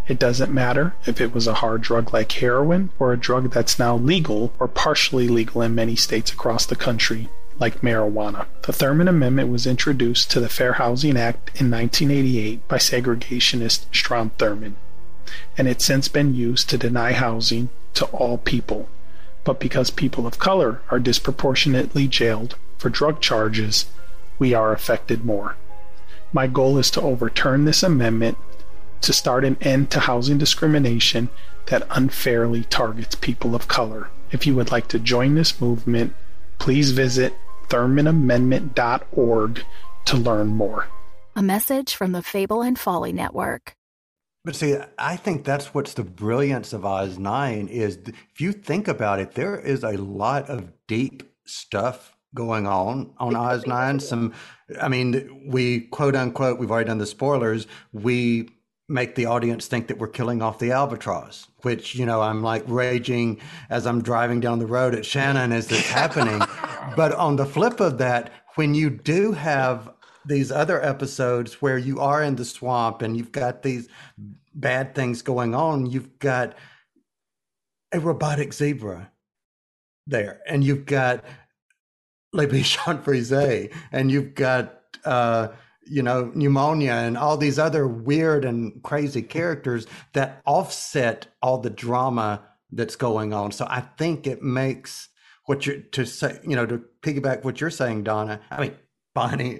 It doesn't matter if it was a hard drug like heroin or a drug that's now legal or partially legal in many states across the country, like marijuana. The Thurman Amendment was introduced to the Fair Housing Act in 1988 by segregationist Strom Thurmond, and it's since been used to deny housing to all people. But because people of color are disproportionately jailed for drug charges, we are affected more. My goal is to overturn this amendment to start an end to housing discrimination that unfairly targets people of color. If you would like to join this movement, please visit ThurmanAmendment.org to learn more. A message from the Fable and Folly Network. But see, I think that's what's the brilliance of Oz 9 is if you think about it, there is a lot of deep stuff going on Oz 9. We quote unquote, we've already done the spoilers, we make the audience think that we're killing off the albatross, which, I'm like raging as I'm driving down the road at Shannon as it's happening. But on the flip of that, when you do have these other episodes where you are in the swamp and you've got these bad things going on, you've got a robotic zebra there, and you've got Le Bichon Frise, and you've got pneumonia and all these other weird and crazy characters that offset all the drama that's going on. So I think it makes what you're to say, to piggyback what you're saying, Donna. Bonnie,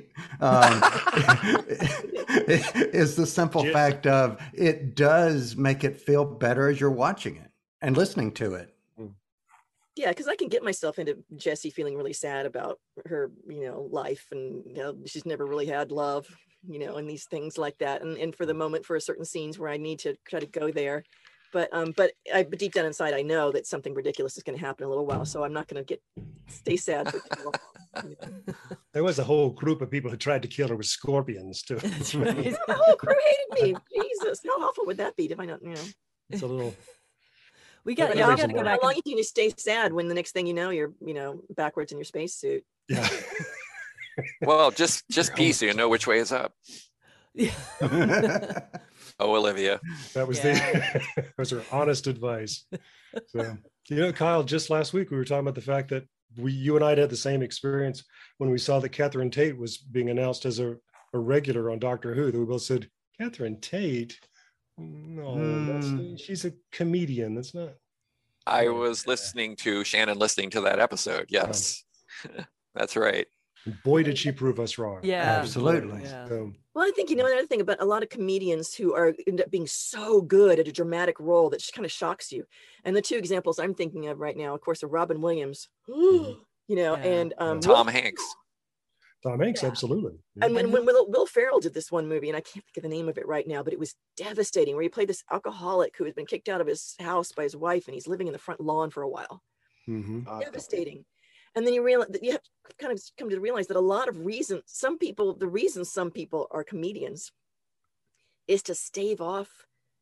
is the simple fact of it does make it feel better as you're watching it and listening to it. Yeah, because I can get myself into Jessie feeling really sad about her, life, and she's never really had love, and these things like that. And for the moment, for certain scenes where I need to try to go there, but deep down inside, I know that something ridiculous is going to happen in a little while, so I'm not going to stay sad for too long. There was a whole group of people who tried to kill her with scorpions too. That's right. The whole crew hated me. Jesus, how awful would that be if I not, It's a little. We got to go back. How long can you stay sad when the next thing you know, you're backwards in your spacesuit? Yeah. Well, just pee so you know which way is up. Yeah. Oh, Olivia. That was that was her honest advice. So, Kyle, just last week we were talking about the fact that you and I had the same experience when we saw that Catherine Tate was being announced as a regular on Doctor Who. That we both said, Catherine Tate? No, she's a comedian. That's not. I was listening to Shannon listening to that episode. Yes, that's right. Boy, did she prove us wrong. Yeah, absolutely. Yeah. Well, I think, another thing about a lot of comedians who end up being so good at a dramatic role that just kind of shocks you. And the two examples I'm thinking of right now, of course, are Robin Williams, and Tom Hanks. Tom Hanks, absolutely. And when Will Ferrell did this one movie, and I can't think of the name of it right now, but it was devastating, where he played this alcoholic who has been kicked out of his house by his wife, and he's living in the front lawn for a while. Mm-hmm. Devastating. And then you realize that you have to kind of come to realize that a lot of reasons, the reason some people are comedians is to stave off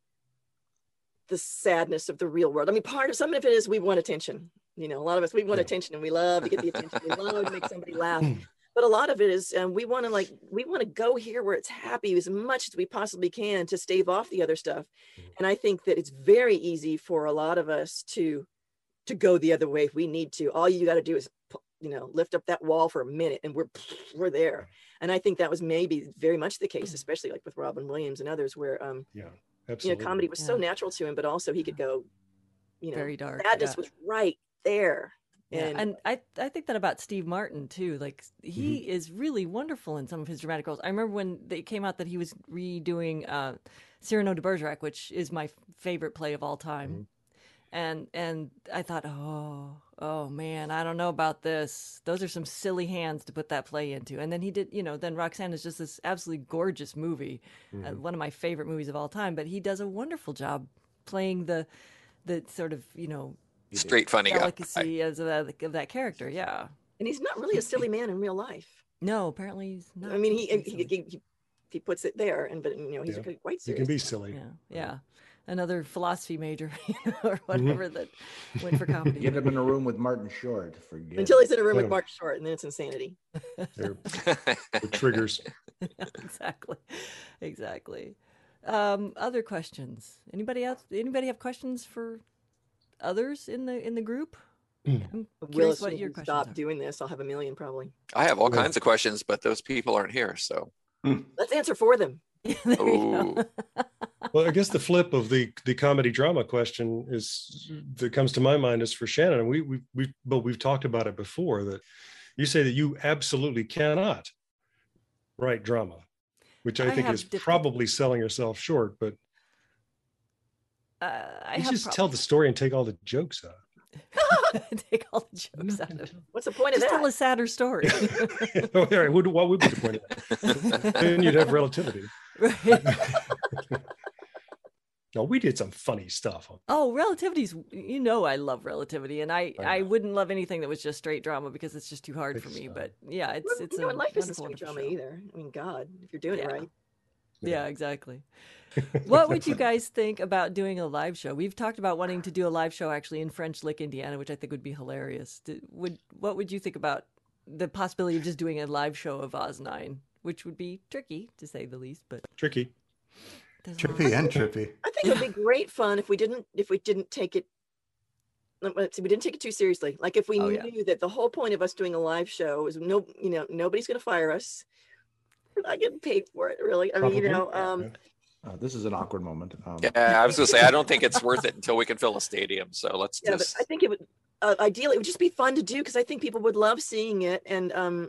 the sadness of the real world. Some of it is we want attention. A lot of us, we want attention, and we love to get the attention. We love to make somebody laugh. But a lot of it is we want to go here where it's happy as much as we possibly can to stave off the other stuff. And I think that it's very easy for a lot of us to go the other way if we need to. All you got to do is lift up that wall for a minute, and we're there. And I think that was maybe very much the case, especially like with Robin Williams and others, where absolutely. Comedy was so natural to him, but also he could go, very dark. Sadness was right there. And I think that about Steve Martin too. Like he is really wonderful in some of his dramatic roles. I remember when they came out that he was redoing Cyrano de Bergerac, which is my favorite play of all time. And I thought, oh man, I don't know about this. Those are some silly hands to put that play into. And then he did, then Roxanne is just this absolutely gorgeous movie, one of my favorite movies of all time. But he does a wonderful job playing the sort of straight funny delicacy of that character. Yeah, and he's not really a silly man in real life. No, apparently he's not. I mean, he puts it there, but he's quite serious. He can be silly. Yeah. Another philosophy major, or whatever that went for comedy. Get him in a room with Martin Short. Until he's in a room with Martin Short, and then it's insanity. They're triggers. Exactly. Other questions? Anybody else? Anybody have questions for others in the group? I'm curious what your questions stop are. doing this. I'll have a million probably. I have all kinds of questions, but those people aren't here, so Let's answer for them. Ooh. Well, I guess the flip of the comedy drama question that comes to my mind is for Shannon. And we've talked about it before, that you say that you absolutely cannot write drama, which I think is probably selling yourself short. But you just tell the story and take all the jokes out. Take all the jokes out of it. What's the point of that? Tell a sadder story. All right, what would be the point of that? Then you'd have relativity. Right. No, we did some funny stuff. Oh, relativity's, I love relativity, and I wouldn't love anything that was just straight drama because it's just too hard for me. But yeah, it's life isn't straight drama either. I mean, God, if you're doing it right. Yeah, exactly. What would you guys think about doing a live show? We've talked about wanting to do a live show actually in French Lick, Indiana, which I think would be hilarious. What would you think about the possibility of just doing a live show of Oz 9, which would be tricky to say the least, but tricky. Trippy and trippy. I think it'd be great fun if we didn't take it. We didn't take it too seriously. Like if we knew that the whole point of us doing a live show is nobody's going to fire us. We're not getting paid for it, really. I mean, this is an awkward moment. Yeah, I was going to say, I don't think it's worth it until we can fill a stadium. So let's just. But I think it would ideally it would just be fun to do because I think people would love seeing it, and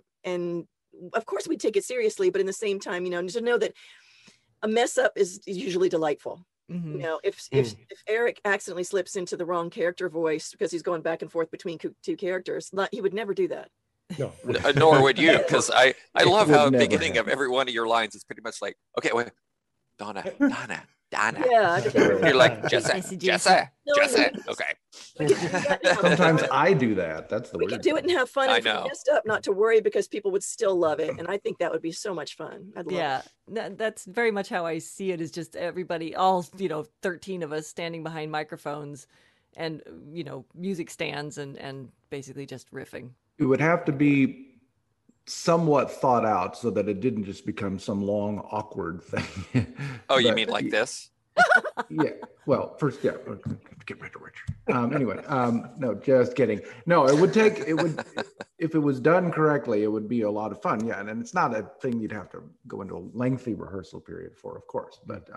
of course we'd take it seriously, but in the same time, to know that a mess up is usually delightful. Mm-hmm. If Eric accidentally slips into the wrong character voice because he's going back and forth between two characters, he would never do that. No, nor would you, because I love how the beginning of every one of your lines is pretty much like, okay, wait, Donna. Yeah, you're like Jesse. Okay. Sometimes I do that. That's the we could do it and have fun. And if we messed up, not to worry, because people would still love it, and I think that would be so much fun. I'd love it. That's very much how I see it. Is just everybody, all 13 of us standing behind microphones, and music stands, and basically just riffing. It would have to be somewhat thought out so that it didn't just become some long, awkward thing. Oh, you mean like this? Yeah. Well, first, get rid of Richard. Anyway, no, just kidding. No, it would if it was done correctly, it would be a lot of fun. Yeah. And it's not a thing you'd have to go into a lengthy rehearsal period for, of course, but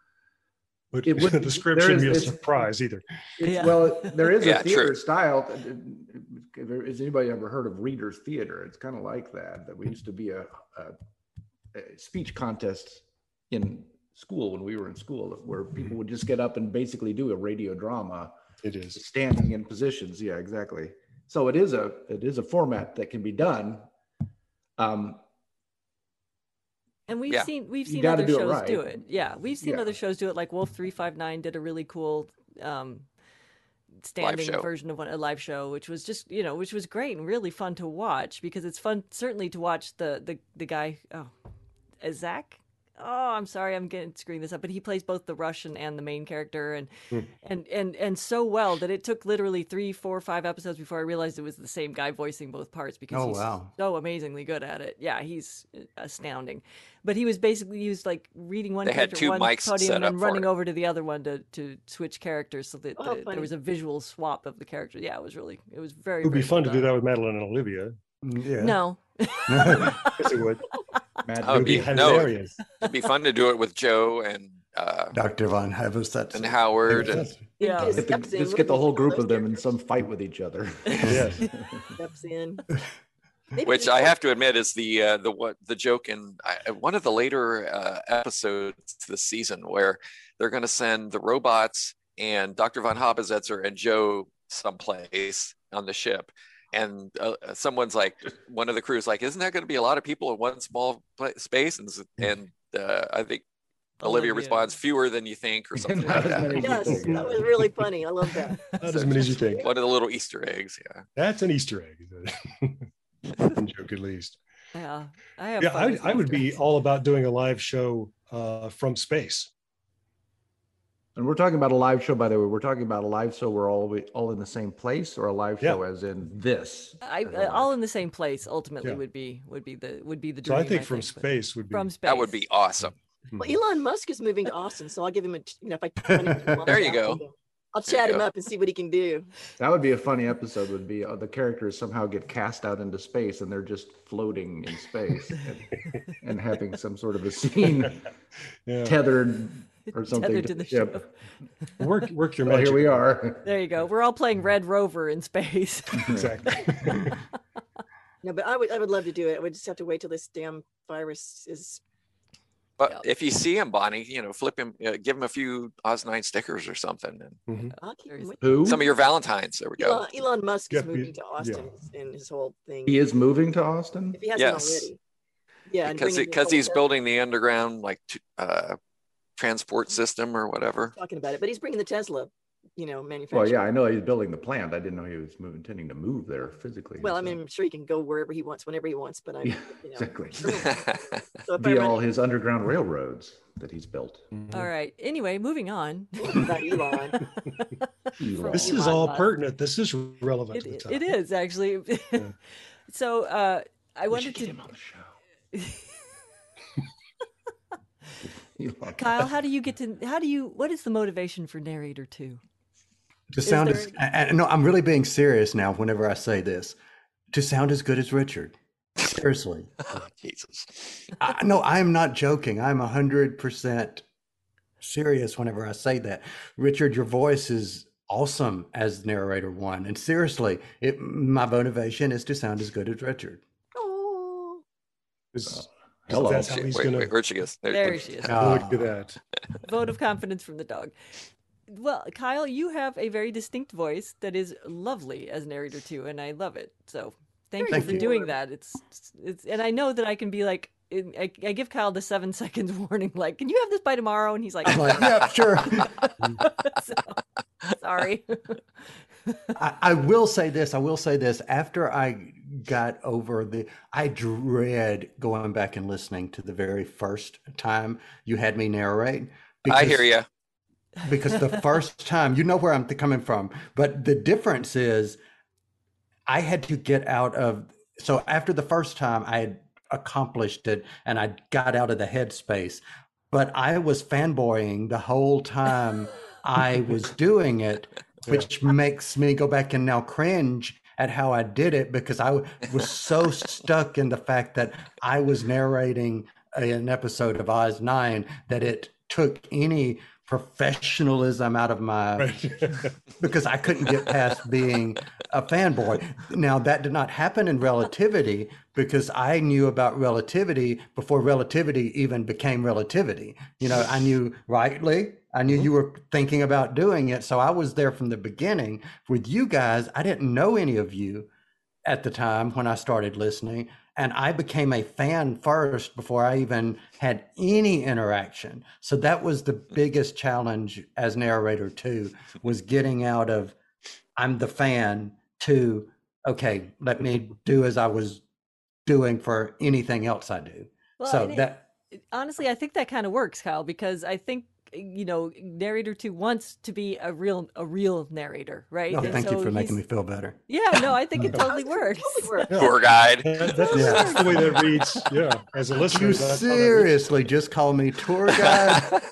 the script shouldn't be a surprise either. Well, there is a theater true. style. Has anybody ever heard of Reader's Theater? It's kind of like that we used to be a speech contest in school when we were in school, where people would just get up and basically do a radio drama. It is standing in positions. Yeah, exactly. So it is a format that can be done. And we've seen other shows do it. Yeah, we've seen other shows do it. Like Wolf 359 did a really cool standing version of a live show, which was just which was great and really fun to watch, because it's fun certainly to watch the guy. Zach. Oh, I'm sorry, I'm screwing this up, but he plays both the Russian and the main character, and so well that it took literally 3, 4, 5 episodes before I realized it was the same guy voicing both parts, because he's so amazingly good at it. Yeah, he's astounding. But he was like reading one character one podium and running over to the other one to switch characters so that there was a visual swap of the character. Yeah, it was very. It would be fun to do that with Madeline and Olivia. Yeah. No. Yes, it would. That would be hilarious. It'd be fun to do it with Joe and Dr. Von Haverstedt and Howard, and just get the whole group of them in some fight with each other. Yes. Steps in. Which I have to admit is the joke in one of the later episodes this season, where they're going to send the robots and Dr. Von Habersetzer and Joe someplace on the ship. And someone's like, one of the crew's like, isn't that going to be a lot of people in one small space? And I think Olivia responds, fewer than you think, or something like that. Yes, that was really funny. I love that. Not as many as you think. One of the little Easter eggs, yeah. That's an Easter egg. Joke at least. Yeah, I would be all about doing a live show from space. And we're talking about a live show, by the way. We're talking about a live show we're all in the same place, or a live show as in this. All in the same place ultimately would be the dream. So I think from space would be from space. That would be awesome. Well, Elon Musk is moving to Austin, so I'll give him if I there you go. I'll chat him up and see what he can do. That would be a funny episode. Would be the characters somehow get cast out into space and they're just floating in space and having some sort of a scene tethered or something. Tethered to the ship. Work your magic. Here we are. There you go. We're all playing Red Rover in space. Exactly. No, but I would love to do it. I would just have to wait till this damn virus is. But if you see him, Bonnie, flip him, give him a few Oz9 stickers or something. And Who? Some of your Valentines. There we go. Elon Musk is moving to Austin and his whole thing. He is moving to Austin? If he hasn't already. Yeah, because he's building the underground transport system or whatever. Talking about it, but he's bringing the Tesla, manufacturing. Well, yeah, I know he's building the plant. I didn't know he was intending to move there physically. Well, I mean, I'm sure he can go wherever he wants, whenever he wants. But exactly. So via all his underground railroads that he's built. All right. Anyway, moving on. Elon. This is all pertinent. This is relevant. It is actually. Yeah. So I wanted to. Get him on the show. Kyle, what is the motivation for Narrator 2? To sound no, I'm really being serious now whenever I say this. To sound as good as Richard. Seriously. Jesus. No, I'm not joking. I'm 100% serious whenever I say that. Richard, your voice is awesome as Narrator 1. And seriously, my motivation is to sound as good as Richard. Oh. Hello. That's how he's wait, where'd she go? There she is. Look at that. Vote of confidence from the dog. Well, Kyle, you have a very distinct voice that is lovely as Narrator 2, and I love it. So thank you for doing that. It's and I know that I can be like, I give Kyle the 7 seconds warning, like, can you have this by tomorrow? And he's like, yeah, sure. So, sorry. I will say this. After I got over I dread going back and listening to the very first time you had me narrate. I hear you. Because the first time, you know where I'm coming from, but the difference is I had to get out of, so after the first time I had accomplished it and I got out of the headspace, but I was fanboying the whole time I was doing it, which makes me go back and now cringe at how I did it because I was so stuck in the fact that I was narrating an episode of Oz9 that it took any professionalism out of my because I couldn't get past being a fanboy. Now that did not happen in Relativity because I knew about Relativity before Relativity even became Relativity. I knew you were thinking about doing it. So I was there from the beginning. With you guys, I didn't know any of you at the time when I started listening. And I became a fan first before I even had any interaction. So that was the biggest challenge as Narrator 2, was getting out of I'm the fan to, okay, let me do as I was doing for anything else I do. Well, honestly, I think that kind of works, Kyle, because I think Narrator 2 wants to be a real narrator, right? No, thank you for making me feel better. Yeah, no, I think it totally works. Tour guide. That's the way that reads. Yeah, as a listener. You seriously just call me tour guide?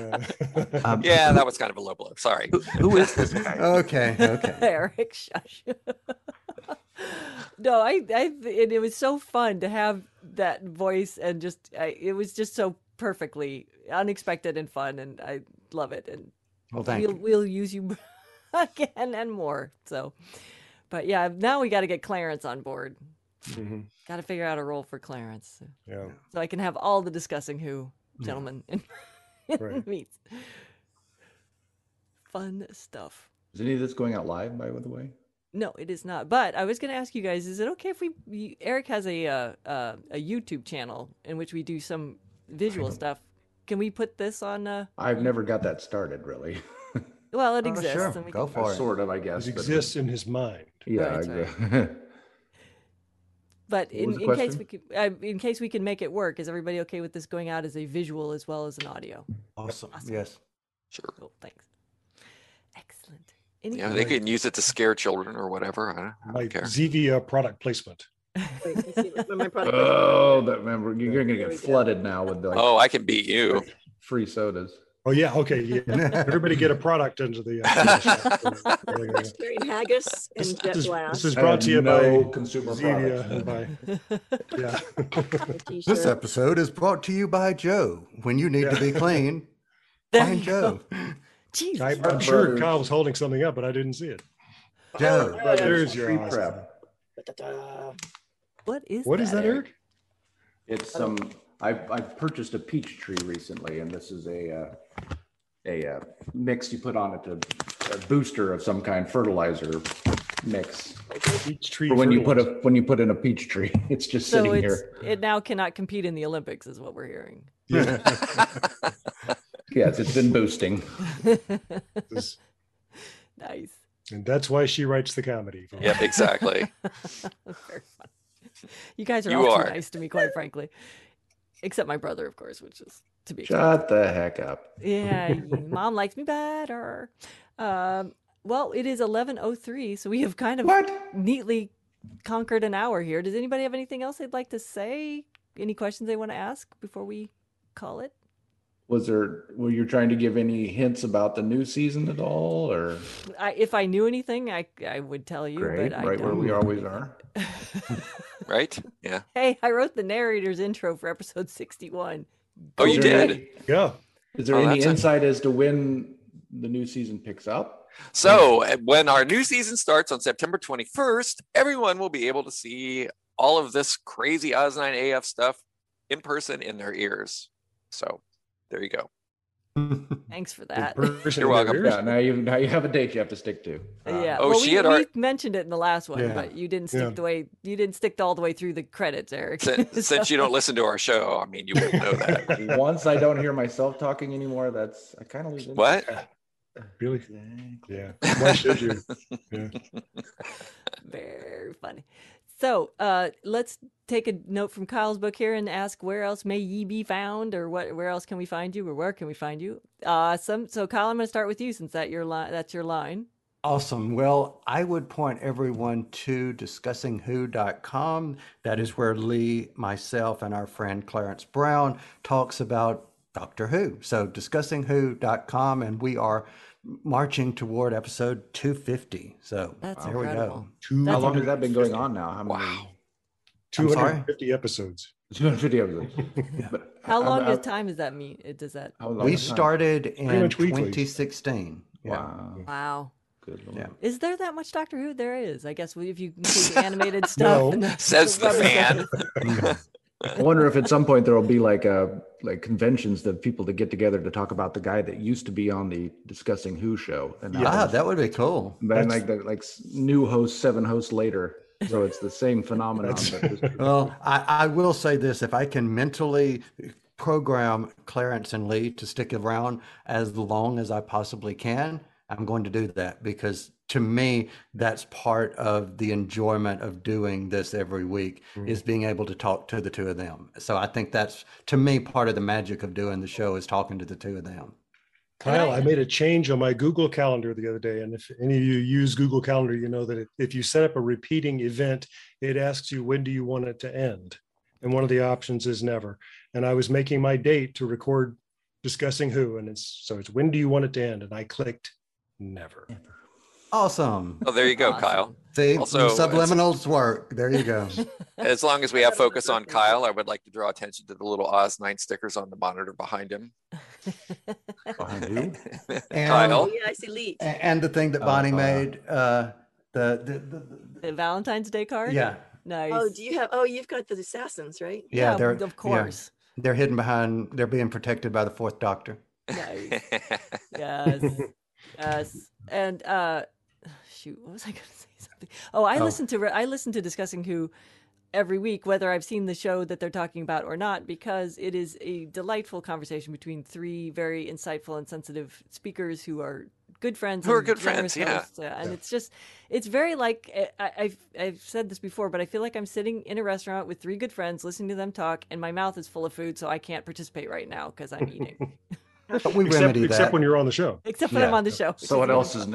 Yeah, that was kind of a low blow. Sorry. Who is this guy? Okay. Eric, shush. No, it was so fun to have that voice and it was just so perfectly unexpected and fun, and I love it. And we'll use you again and more. So, but yeah, now we got to get Clarence on board. Mm-hmm. Got to figure out a role for Clarence. Yeah. So I can have all the discussing who gentlemen in meets. Fun stuff. Is any of this going out live, by the way? No, it is not. But I was going to ask you guys: is it okay if Eric has a YouTube channel in which we do some visual stuff? Can we put this on? I've never got that started, really. Well, it exists. Sure. And Go for it. Sort of, I guess. It exists in his mind. Yeah. Right. But in case we can make it work, is everybody okay with this going out as a visual as well as an audio? Awesome. Yes. Sure. Cool. Thanks. Excellent. They can use it to scare children or whatever. I don't care. Zevia product placement. Wait, let's see what my product Oh, that remember you're going to There get we go. flooded now with like Oh, I can beat you. free sodas. Oh yeah, okay, yeah. Everybody get a product into the. Vegetarian haggis and jet This blast. is brought to you No by consumer Zevia products. and by yeah. This episode is brought to you by Joe. When you need to be clean, find Joe. Jesus. I'm sure Kyle was holding something up, but I didn't see it. Joe. There's your Free awesome. prep. What is What is that, Eric? It's some. I've purchased a peach tree recently, and this is a mix you put on it, a booster of some kind, fertilizer mix. Peach tree. For when you put in a peach tree, it's just So sitting it's, here. it now cannot compete in the Olympics, is what we're hearing. Yeah. Yes, it's been boosting. Nice. And that's why she writes the comedy. Yep, exactly. Very fun. You guys are You all are. too nice to me, quite frankly. Except my brother, of course, which is to be expected. Shut the heck up. Yeah, mom likes me better. Well, it is 11:03, so we have kind of neatly conquered an hour here. Does anybody have anything else they'd like to say? Any questions they want to ask before we call it? Were you trying to give any hints about the new season at all, or? If I knew anything, I would tell you. Great, but I right where don't. we always are. Right? Yeah. Hey, I wrote the narrator's intro for episode 61. Oh, you did? Yeah. Is there any insight as to when the new season picks up? So when our new season starts on September 21st, everyone will be able to see all of this crazy Oz9 AF stuff in person in their ears. So there you go. Thanks for that. You're welcome. Yeah, now you have a date you have to stick to. Yeah. Oh, well, she we had mentioned it in the last one, Yeah. but you didn't stick Yeah. you didn't stick all the way through the credits, Eric. Since you don't listen to our show, I mean, you wouldn't know that. Once I don't hear myself talking anymore, I kind of lose interest. What? Really? Yeah. Why should you? Yeah. Very funny. So let's take a note from Kyle's book here and ask, where else may ye be found, or where else can we find you, or where can we find you? So Kyle, I'm going to start with you since that's your line. Awesome. Well, I would point everyone to discussingwho.com. That is where Lee, myself, and our friend Clarence Brown talks about Doctor Who. So discussingwho.com, and we are marching toward episode 250. So That's there incredible. we go. How long has that been going on now? How many? Wow. 250 episodes. 250 episodes. But How long does time does that mean? Does that? How long We is time? started in much weekly. 2016. Yeah. Wow. Wow. Good Lord. Yeah. Is there that much Doctor Who? There is. I guess if you include the animated stuff. No. and Says the fan. I wonder if at some point there will be like conventions that people to get together to talk about the guy that used to be on the Discussing Who show. And now That would be cool. then new hosts, 7 hosts later. So it's the same phenomenon. But just, Well, I will say this: if I can mentally program Clarence and Lee to stick around as long as I possibly can, I'm going to do that, because to me, that's part of the enjoyment of doing this every week, is being able to talk to the two of them. So I think that's, to me, part of the magic of doing the show is talking to the two of them. Kyle, I made a change on my Google Calendar the other day. And if any of you use Google Calendar, you know that if you set up a repeating event, it asks you, when do you want it to end? And one of the options is never. And I was making my date to record Discussing Who. And it's when do you want it to end? And I clicked never. Awesome. Oh, there you go, Kyle. See, Also, subliminals work. There you go. As long as we have focus on Kyle, I would like to draw attention to the little Oz9 stickers on the monitor behind him. behind you? And, Kyle. Oh, yeah, I see Lee. and the thing that Bonnie made, the The Valentine's Day card? yeah. Nice. You've got the assassins, right? Yeah, they're of course. Yeah, they're hidden behind. They're being protected by the Fourth Doctor. Nice. Yes. Yes. And shoot, what was I going to say? Something. Oh, I listen to Discussing Who every week, whether I've seen the show that they're talking about or not, because it is a delightful conversation between 3 very insightful and sensitive speakers who are good friends. Who are and good friends, generous yeah. hosts. And it's just, it's very like, I've said this before, but I feel like I'm sitting in a restaurant with 3 good friends, listening to them talk, and my mouth is full of food, so I can't participate right now because I'm eating. But we remedy that. Except when you're on the show. Except when I'm on the show. So what else is new?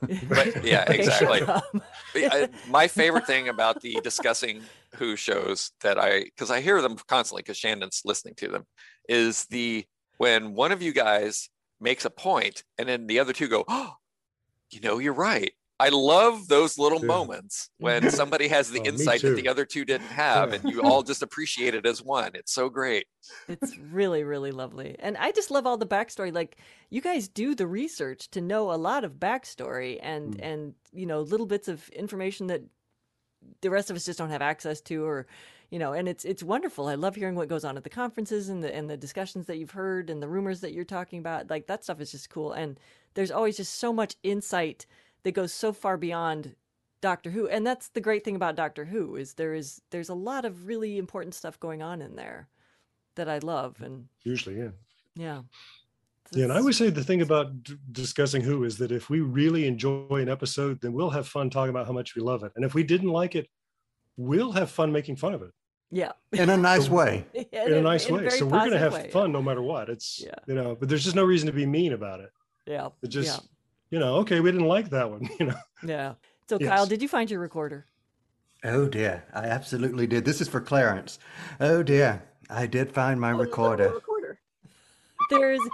But yeah, exactly. My favorite thing about the discussing Who shows because I hear them constantly because Shannon's listening to them, is when one of you guys makes a point and then the other two go, oh, you're right. I love those little moments when somebody has the insight that the other two didn't have, and you all just appreciate it as one. It's so great. It's really, really lovely. And I just love all the backstory. Like, you guys do the research to know a lot of backstory and little bits of information that the rest of us just don't have access to, or and it's wonderful. I love hearing what goes on at the conferences and the discussions that you've heard and the rumors that you're talking about. Like, that stuff is just cool. And there's always just so much insight that goes so far beyond Doctor Who. And that's the great thing about Doctor Who, is there's a lot of really important stuff going on in there that I love. And usually, yeah. Yeah. Yeah, and I always say the thing about discussing Who is that if we really enjoy an episode, then we'll have fun talking about how much we love it. And if we didn't like it, we'll have fun making fun of it. Yeah. In a nice way. In a nice way. So we're going to have fun no matter what. It's, but there's just no reason to be mean about it. Yeah. It just, okay, we didn't like that one, Yeah. So Kyle, did you find your recorder? Oh dear, I absolutely did. This is for Clarence. Oh dear, I did find my recorder. There is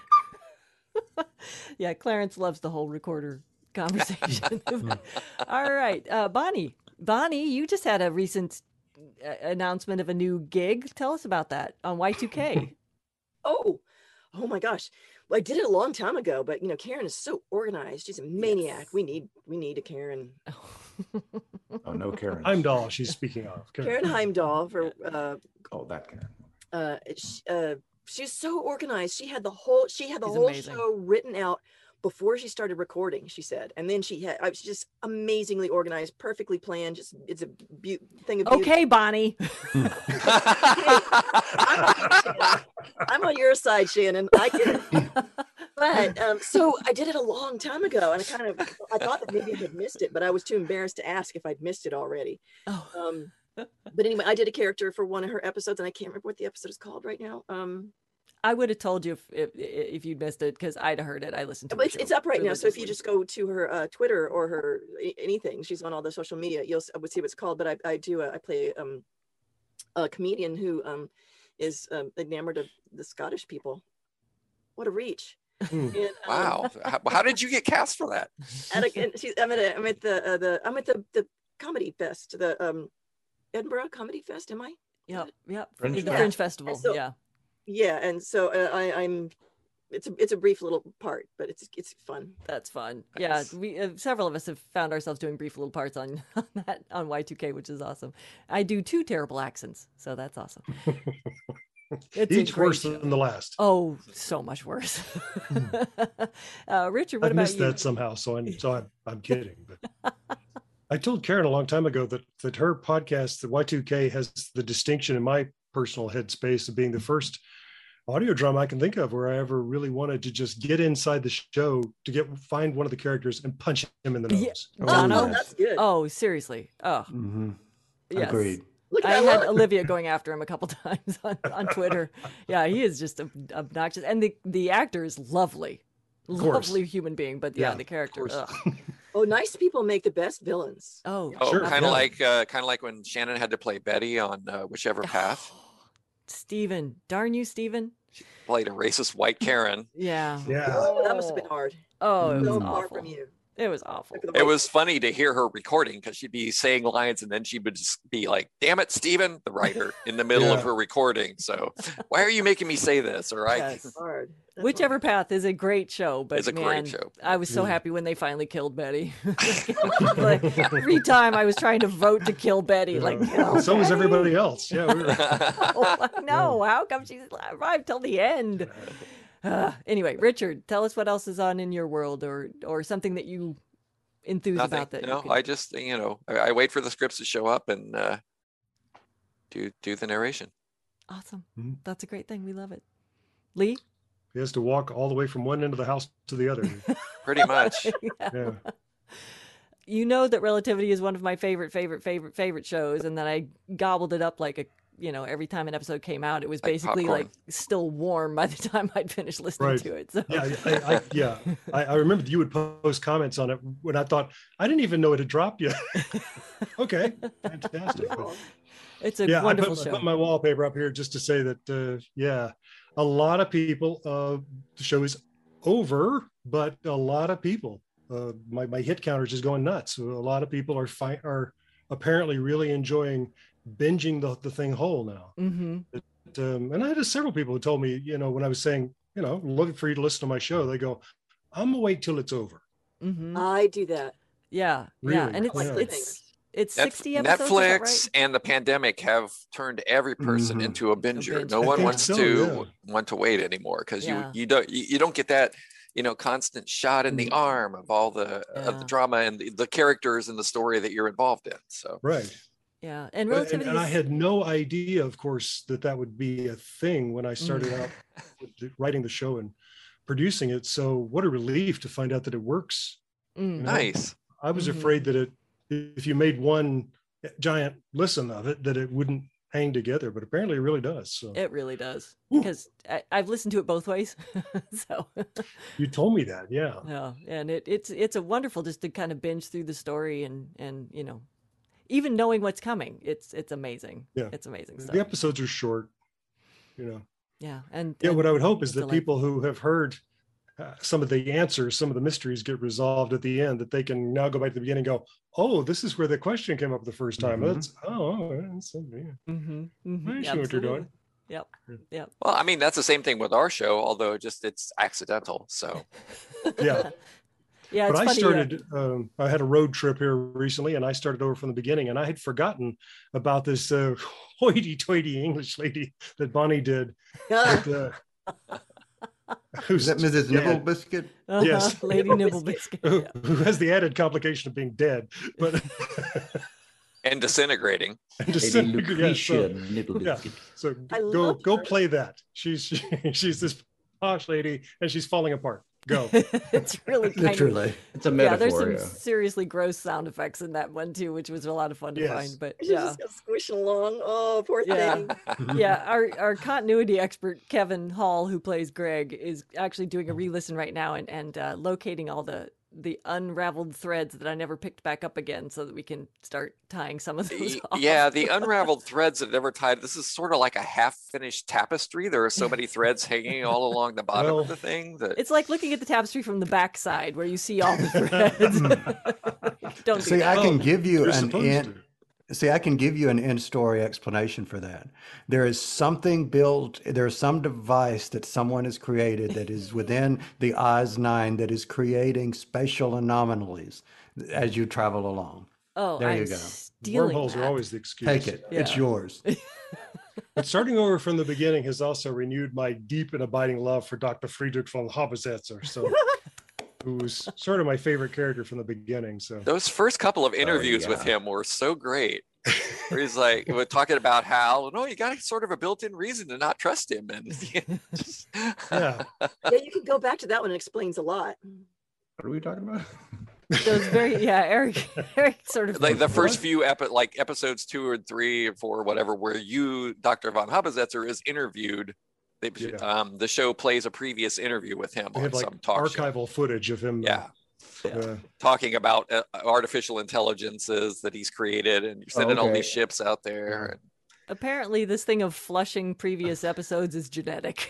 yeah, Clarence loves the whole recorder conversation. All right, Bonnie, you just had a recent announcement of a new gig. Tell us about that on Y2K. Oh my gosh. Well, I did it a long time ago, but Karen is so organized. She's a maniac. Yes. We need a Karen. Oh, no, Karen. Heimdall, she's speaking of. Karen Heimdall for that Karen. She's so organized. She had the whole show written out before she started recording, she said. And then I was just amazingly organized, perfectly planned. Just, it's a thing of beauty. Okay, Bonnie. I'm on your side, Shannon. I get it. But so I did it a long time ago, and I thought that maybe I had missed it, but I was too embarrassed to ask if I'd missed it already. Oh. But anyway, I did a character for one of her episodes, and I can't remember what the episode is called right now. I would have told you if you'd missed it, because I'd have heard it. I listened to it. It's up right now. So if you just go to her Twitter or her anything, she's on all the social media. You'll see what it's called. But I play a comedian who is enamored of the Scottish people. What a reach! And, wow! How did you get cast for that? I'm at the Comedy Fest, the Edinburgh Comedy Fest. Am I? Yep. The Fringe Festival. So, yeah, and so I'm. It's a brief little part, but it's fun. That's fun. Yeah, we several of us have found ourselves doing brief little parts on Y2K, which is awesome. I do 2 terrible accents, so that's awesome. It's each worse than the last. Oh, so much worse. Richard, what about you? I missed that somehow, so I'm kidding. But I told Karen a long time ago that her podcast, the Y2K, has the distinction in my personal headspace of being the first audio drama I can think of where I ever really wanted to just get inside the show to find one of the characters and punch him in the nose. Oh, that's good. Oh, seriously. Oh, yes. Agreed. I had Olivia going after him a couple times on Twitter. Yeah, he is just obnoxious, and the actor is lovely human being. But the character. Oh, nice people make the best villains. Oh, sure. Kind of like when Shannon had to play Betty on Whichever Path. Steven, darn you, Steven. She played a racist white Karen. Yeah. Oh, that must have been hard. Oh, it was so awful. far from you. It was awful. It was funny to hear her recording because she'd be saying lines and then she would just be like, "Damn it, Steven," the writer, in the middle of her recording. So, why are you making me say this? All right. That's hard. Whichever Path is a great show, but it's a great show. I was so happy when they finally killed Betty. Like, every time I was trying to vote to kill Betty, so was everybody else. Yeah, we were. No, how come she's arrived till the end? Anyway, Richard, tell us what else is on in your world, or something that you enthuse about. That I just I wait for the scripts to show up and do the narration. Awesome. That's a great thing. We love it. Lee? He has to walk all the way from one end of the house to the other. Pretty much. Yeah. You know that Relativity is one of my favorite shows, and that I gobbled it up like every time an episode came out, it was basically like still warm by the time I'd finished listening to it. So I remember you would post comments on it when I thought I didn't even know it had dropped yet. Okay, fantastic. It's a wonderful show. I put my wallpaper up here just to say that a lot of people, the show is over, but a lot of people, my hit counter is just going nuts. So a lot of people are apparently really enjoying binging the thing whole now. And I had several people who told me, when I was saying, looking for you to listen to my show, they go, I'm gonna wait till it's over. I do that. Yeah. Really? Yeah. And it's 60 episodes. Netflix right? and the pandemic have turned every person into a binger. No one wants want to wait anymore because you don't get that constant shot in the arm of all the drama and the characters and the story that you're involved in. So right. Yeah, and relativity. And I had no idea, of course, that would be a thing when I started out writing the show and producing it. So what a relief to find out that it works. Nice. I was afraid that if you made one giant listen of it, that it wouldn't hang together, but apparently it really does. So it really does, because I've listened to it both ways. So you told me that, yeah. And it's a wonderful just to kind of binge through the story and even knowing what's coming. It's amazing. Yeah, it's amazing stuff. The episodes are short, Yeah, and what I would hope is that people who have heard some of the answers, some of the mysteries get resolved at the end, that they can now go back to the beginning and go, oh, this is where the question came up the first time. That's I see what you're doing. Yep. Well, I mean, that's the same thing with our show, although it's accidental. So yeah. Yeah, but I funny, started, I had a road trip here recently and I started over from the beginning, and I had forgotten about this hoity-toity English lady that Bonnie did. Is that Mrs. Nibblebiscuit? Yes. Lady Nibblebiscuit. Who has the added complication of being dead. But and disintegrating. Lady Lucretia Nibblebiscuit. So go play that. She's this posh lady and she's falling apart. Go. It's really literally. It's a metaphor. Yeah, there's some seriously gross sound effects in that one too, which was a lot of fun to find. But she's just squishing along. Oh, poor thing. Yeah, our continuity expert Kevin Hall, who plays Greg, is actually doing a re-listen right now and locating all the unraveled threads that I never picked back up again, so that we can start tying some of those off. Yeah, the unraveled threads that never tied. This is sort of like a half-finished tapestry. There are so many threads hanging all along the bottom of the thing. It's like looking at the tapestry from the back side where you see all the threads. Don't see. I can give you I can give you an in-story explanation for that. There is something built, there's some device that someone has created that is within the Oz-9 that is creating spatial anomalies as you travel along. Oh, there you go. Wormholes are always the excuse. Take it. Yeah. It's yours. But starting over from the beginning has also renewed my deep and abiding love for Dr. Friedrich von Habersetzer. So who's sort of my favorite character from the beginning. So those first couple of interviews with him were so great. Where he's like, we're talking about how you got sort of a built-in reason to not trust him, and you can go back to that one. It explains a lot. What are we talking about? Those Eric sort of like the first few episodes 2 or 3 or 4 or whatever, where Dr. von Habersetzer is interviewed. The show plays a previous interview with him on some talk archival footage of him. Talking about artificial intelligences that he's created, and you're sending all these ships out there. Apparently, this thing of flushing previous episodes is genetic.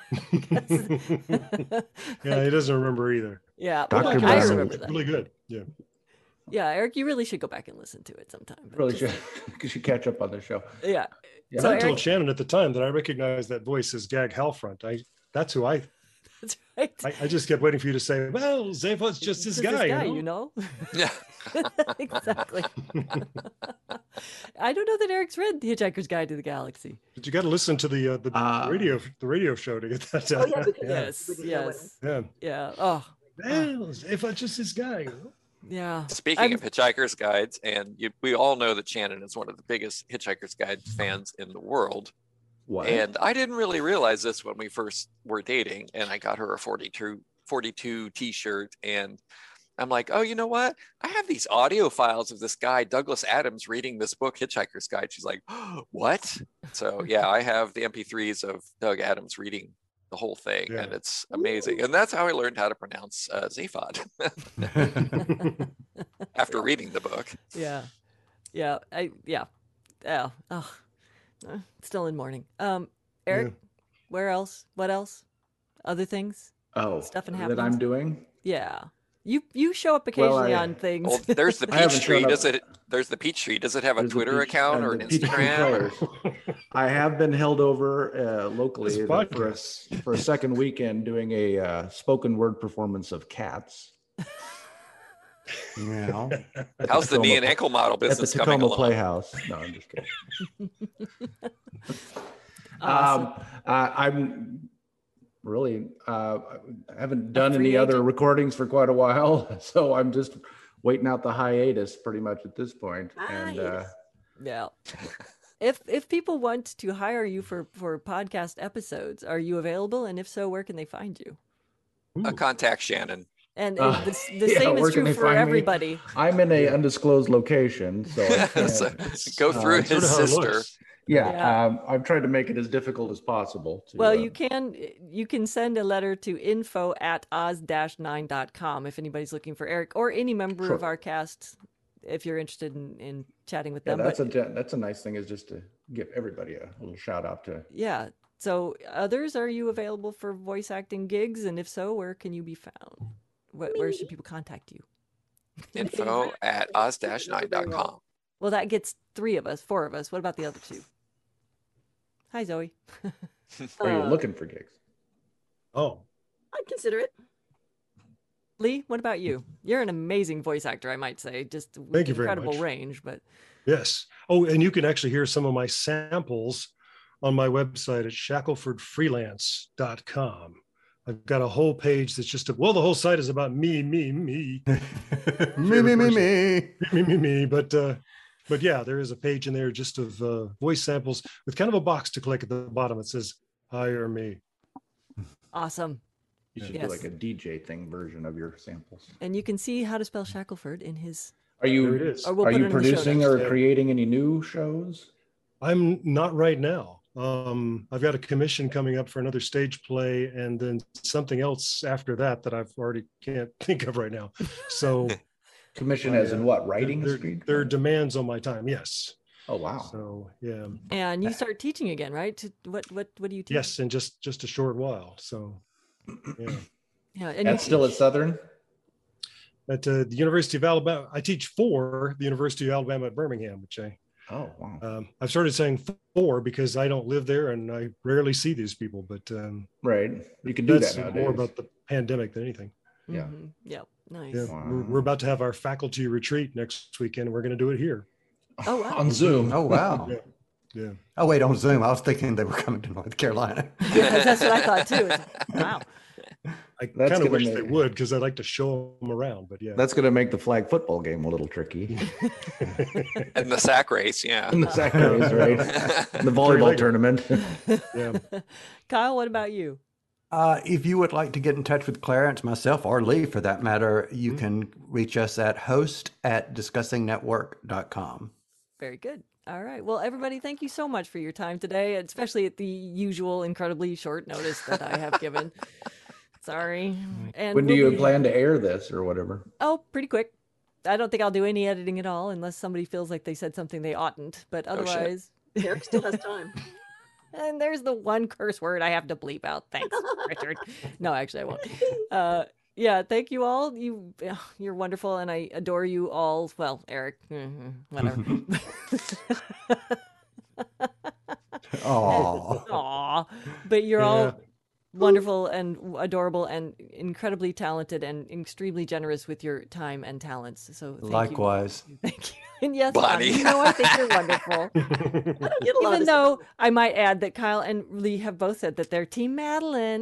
He doesn't remember either. Yeah, Dr. I remember that. Really good. Yeah. Yeah, Eric, you really should go back and listen to it sometime. Really should. You should catch up on the show. Yeah. So I told Shannon at the time that I recognized that voice as Gag Halfront. That's who I. That's right. I just kept waiting for you to say, "Well, Zaphod's just this guy, you know." Yeah. Exactly. I don't know that Eric's read The Hitchhiker's Guide to the Galaxy. But you got to listen to the radio show to get that down. Yeah. Oh. Well, Zaphod's just this guy. Yeah. Speaking of Hitchhiker's Guides, and we all know that Shannon is one of the biggest Hitchhiker's Guide fans in the world. What? And I didn't really realize this when we first were dating, and I got her a 42 t-shirt, and I'm like, oh, you know what? I have these audio files of this guy, Douglas Adams, reading this book, Hitchhiker's Guide. She's like, oh, what? So yeah, I have the MP3s of Doug Adams reading the whole thing, and it's amazing. And that's how I learned how to pronounce Zaphod after reading the book. Yeah. Still in mourning. Eric, where else? What else? Other things? Stuff and happenings that I'm doing. Yeah, you show up occasionally on things. Well, there's the Peachtree. There's the Peachtree. Does it have a Twitter account or an Instagram? I have been held over locally for a second weekend doing a spoken word performance of Cats. Yeah. How's the knee and ankle model business at the coming Tacoma along? Playhouse? No, I'm just kidding. I'm really I haven't done any other recordings for quite a while, so I'm just waiting out the hiatus pretty much at this point. And yeah. If people want to hire you for podcast episodes, are you available? And if so, where can they find you? Contact Shannon. And the same is true for everybody. Me? I'm in a undisclosed location, so I can't, go through his sister. I've tried to make it as difficult as possible. You can send a letter to info@oz-9.com if anybody's looking for Eric or any member of our cast, if you're interested in chatting with them. That's a nice thing, is just to give everybody a little shout out to. Yeah. So others, are you available for voice acting gigs? And if so, where can you be found? Where should people contact you? info@oz-9.com. Well, that gets 4 of us. What about the other 2? Hi, Zoe. Are you looking for gigs? Oh, I'd consider it. Lee, what about you? You're an amazing voice actor, I might say. Just Thank you incredible very much. Range, but yes. Oh, and you can actually hear some of my samples on my website at shackelfordfreelance.com. I've got a whole page that's just the whole site is about me. me. But yeah, there is a page in there just of voice samples with kind of a box to click at the bottom. It says, hire me. Awesome. You should do like a DJ thing version of your samples. And you can see how to spell Shackelford in his. Are you producing or creating any new shows? I'm not right now. I've got a commission coming up for another stage play, and then something else after that I've already can't think of right now. So commission as in what? Writing? There are demands on my time. Yes. Oh, wow. So, yeah. And you start teaching again, right? What do you teach? Yes, in just a short while. So, yeah. Yeah. And still at Southern? At the University of Alabama. I teach for the University of Alabama at Birmingham, which oh, wow. I've started saying for because I don't live there and I rarely see these people, but right. You can do that nowadays. nowadays. More about the pandemic than anything. Yeah. Mm-hmm. Yep. Nice. Yeah, Wow. we're about to have our faculty retreat next weekend. And we're going to do it here. Oh, wow. On Zoom. Oh, wow. Yeah. Oh, wait, on Zoom. I was thinking they were coming to North Carolina. That's what I thought too. Wow. I kind of wish they would because I'd like to show them around, but yeah. That's going to make the flag football game a little tricky. And the sack race, yeah. And the sack race, right? And the volleyball tournament. Yeah. Kyle, what about you? If you would like to get in touch with Clarence, myself, or Lee for that matter, you can reach us at host@discussingnetwork.com. Very good. All right. Well, everybody, thank you so much for your time today, especially at the usual incredibly short notice that I have given. Sorry. And when do you plan to air this or whatever? Oh, pretty quick. I don't think I'll do any editing at all unless somebody feels like they said something they oughtn't. But otherwise, Eric still has time. And there's the one curse word I have to bleep out. Thanks, Richard. No, actually, I won't. Yeah, thank you all. You're wonderful, and I adore you all. Well, Eric, whatever. Aww. But you're all wonderful and adorable and incredibly talented and extremely generous with your time and talents. So likewise. Thank you. And yes, Bonnie. I think you're wonderful. Even though I might add that Kyle and Lee have both said that they're Team Madeline.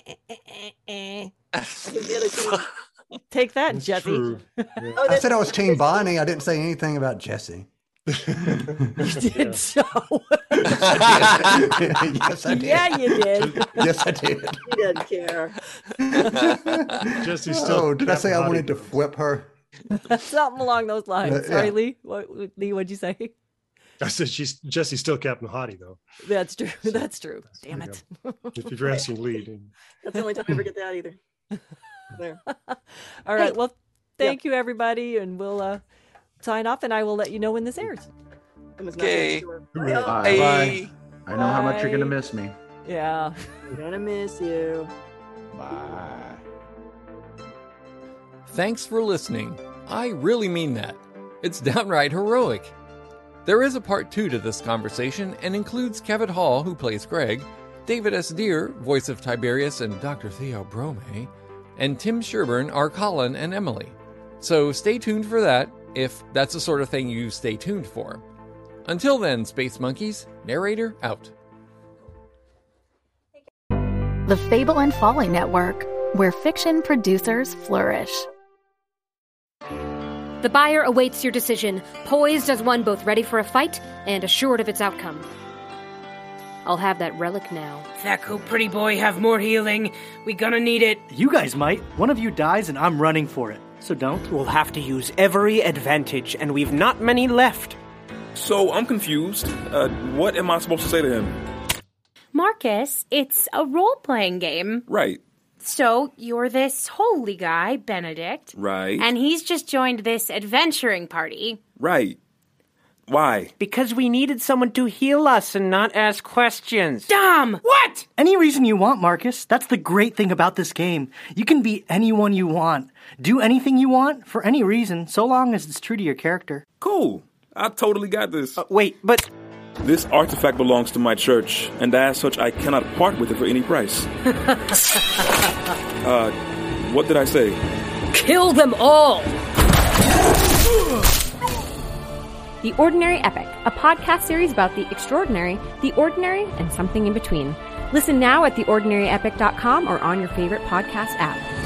Take that, Jesse. Yeah. I said I was Team Bonnie. I didn't say anything about Jesse. You did so. Yes, I did. Yeah, you did. Yes, I did. He doesn't care. Jesse's still. Oh, did I say I wanted to flip her? Something along those lines. Sorry, Yeah. Lee. Lee, what'd you say? I said Jesse's still Captain Hottie though. That's true. That's true. Damn it. If you're asking Lee, That's the only time I ever get that either. There. All right. Well, thank you, everybody, and we'll sign off, and I will let you know when this airs. Okay. Bye. I know how much you're gonna miss me. Yeah. I'm gonna miss you. Bye. Thanks for listening. I really mean that. It's downright heroic. There is a part 2 to this conversation and includes Kevin Hall, who plays Greg, David S. Deere, voice of Tiberius and Dr. Theo Brome, and Tim Sherburne are Colin and Emily. So stay tuned for that, if that's the sort of thing you stay tuned for. Until then, Space Monkeys, narrator out. The Fable and Folly Network, where fiction producers flourish. The buyer awaits your decision, poised as one both ready for a fight and assured of its outcome. I'll have that relic now. Thaku, pretty boy, have more healing. We gonna need it. You guys might. One of you dies and I'm running for it. So don't. We'll have to use every advantage, and we've not many left. So I'm confused. What am I supposed to say to him? Marcus, it's a role-playing game. Right. So you're this holy guy, Benedict. Right. And he's just joined this adventuring party. Right. Why? Because we needed someone to heal us and not ask questions. Dumb! What? Any reason you want, Marcus. That's the great thing about this game. You can be anyone you want. Do anything you want for any reason, so long as it's true to your character. Cool. I totally got this. Wait, but... This artifact belongs to my church, and as such, I cannot part with it for any price. What did I say? Kill them all! The Ordinary Epic, a podcast series about the extraordinary, the ordinary, and something in between. Listen now at theordinaryepic.com or on your favorite podcast app.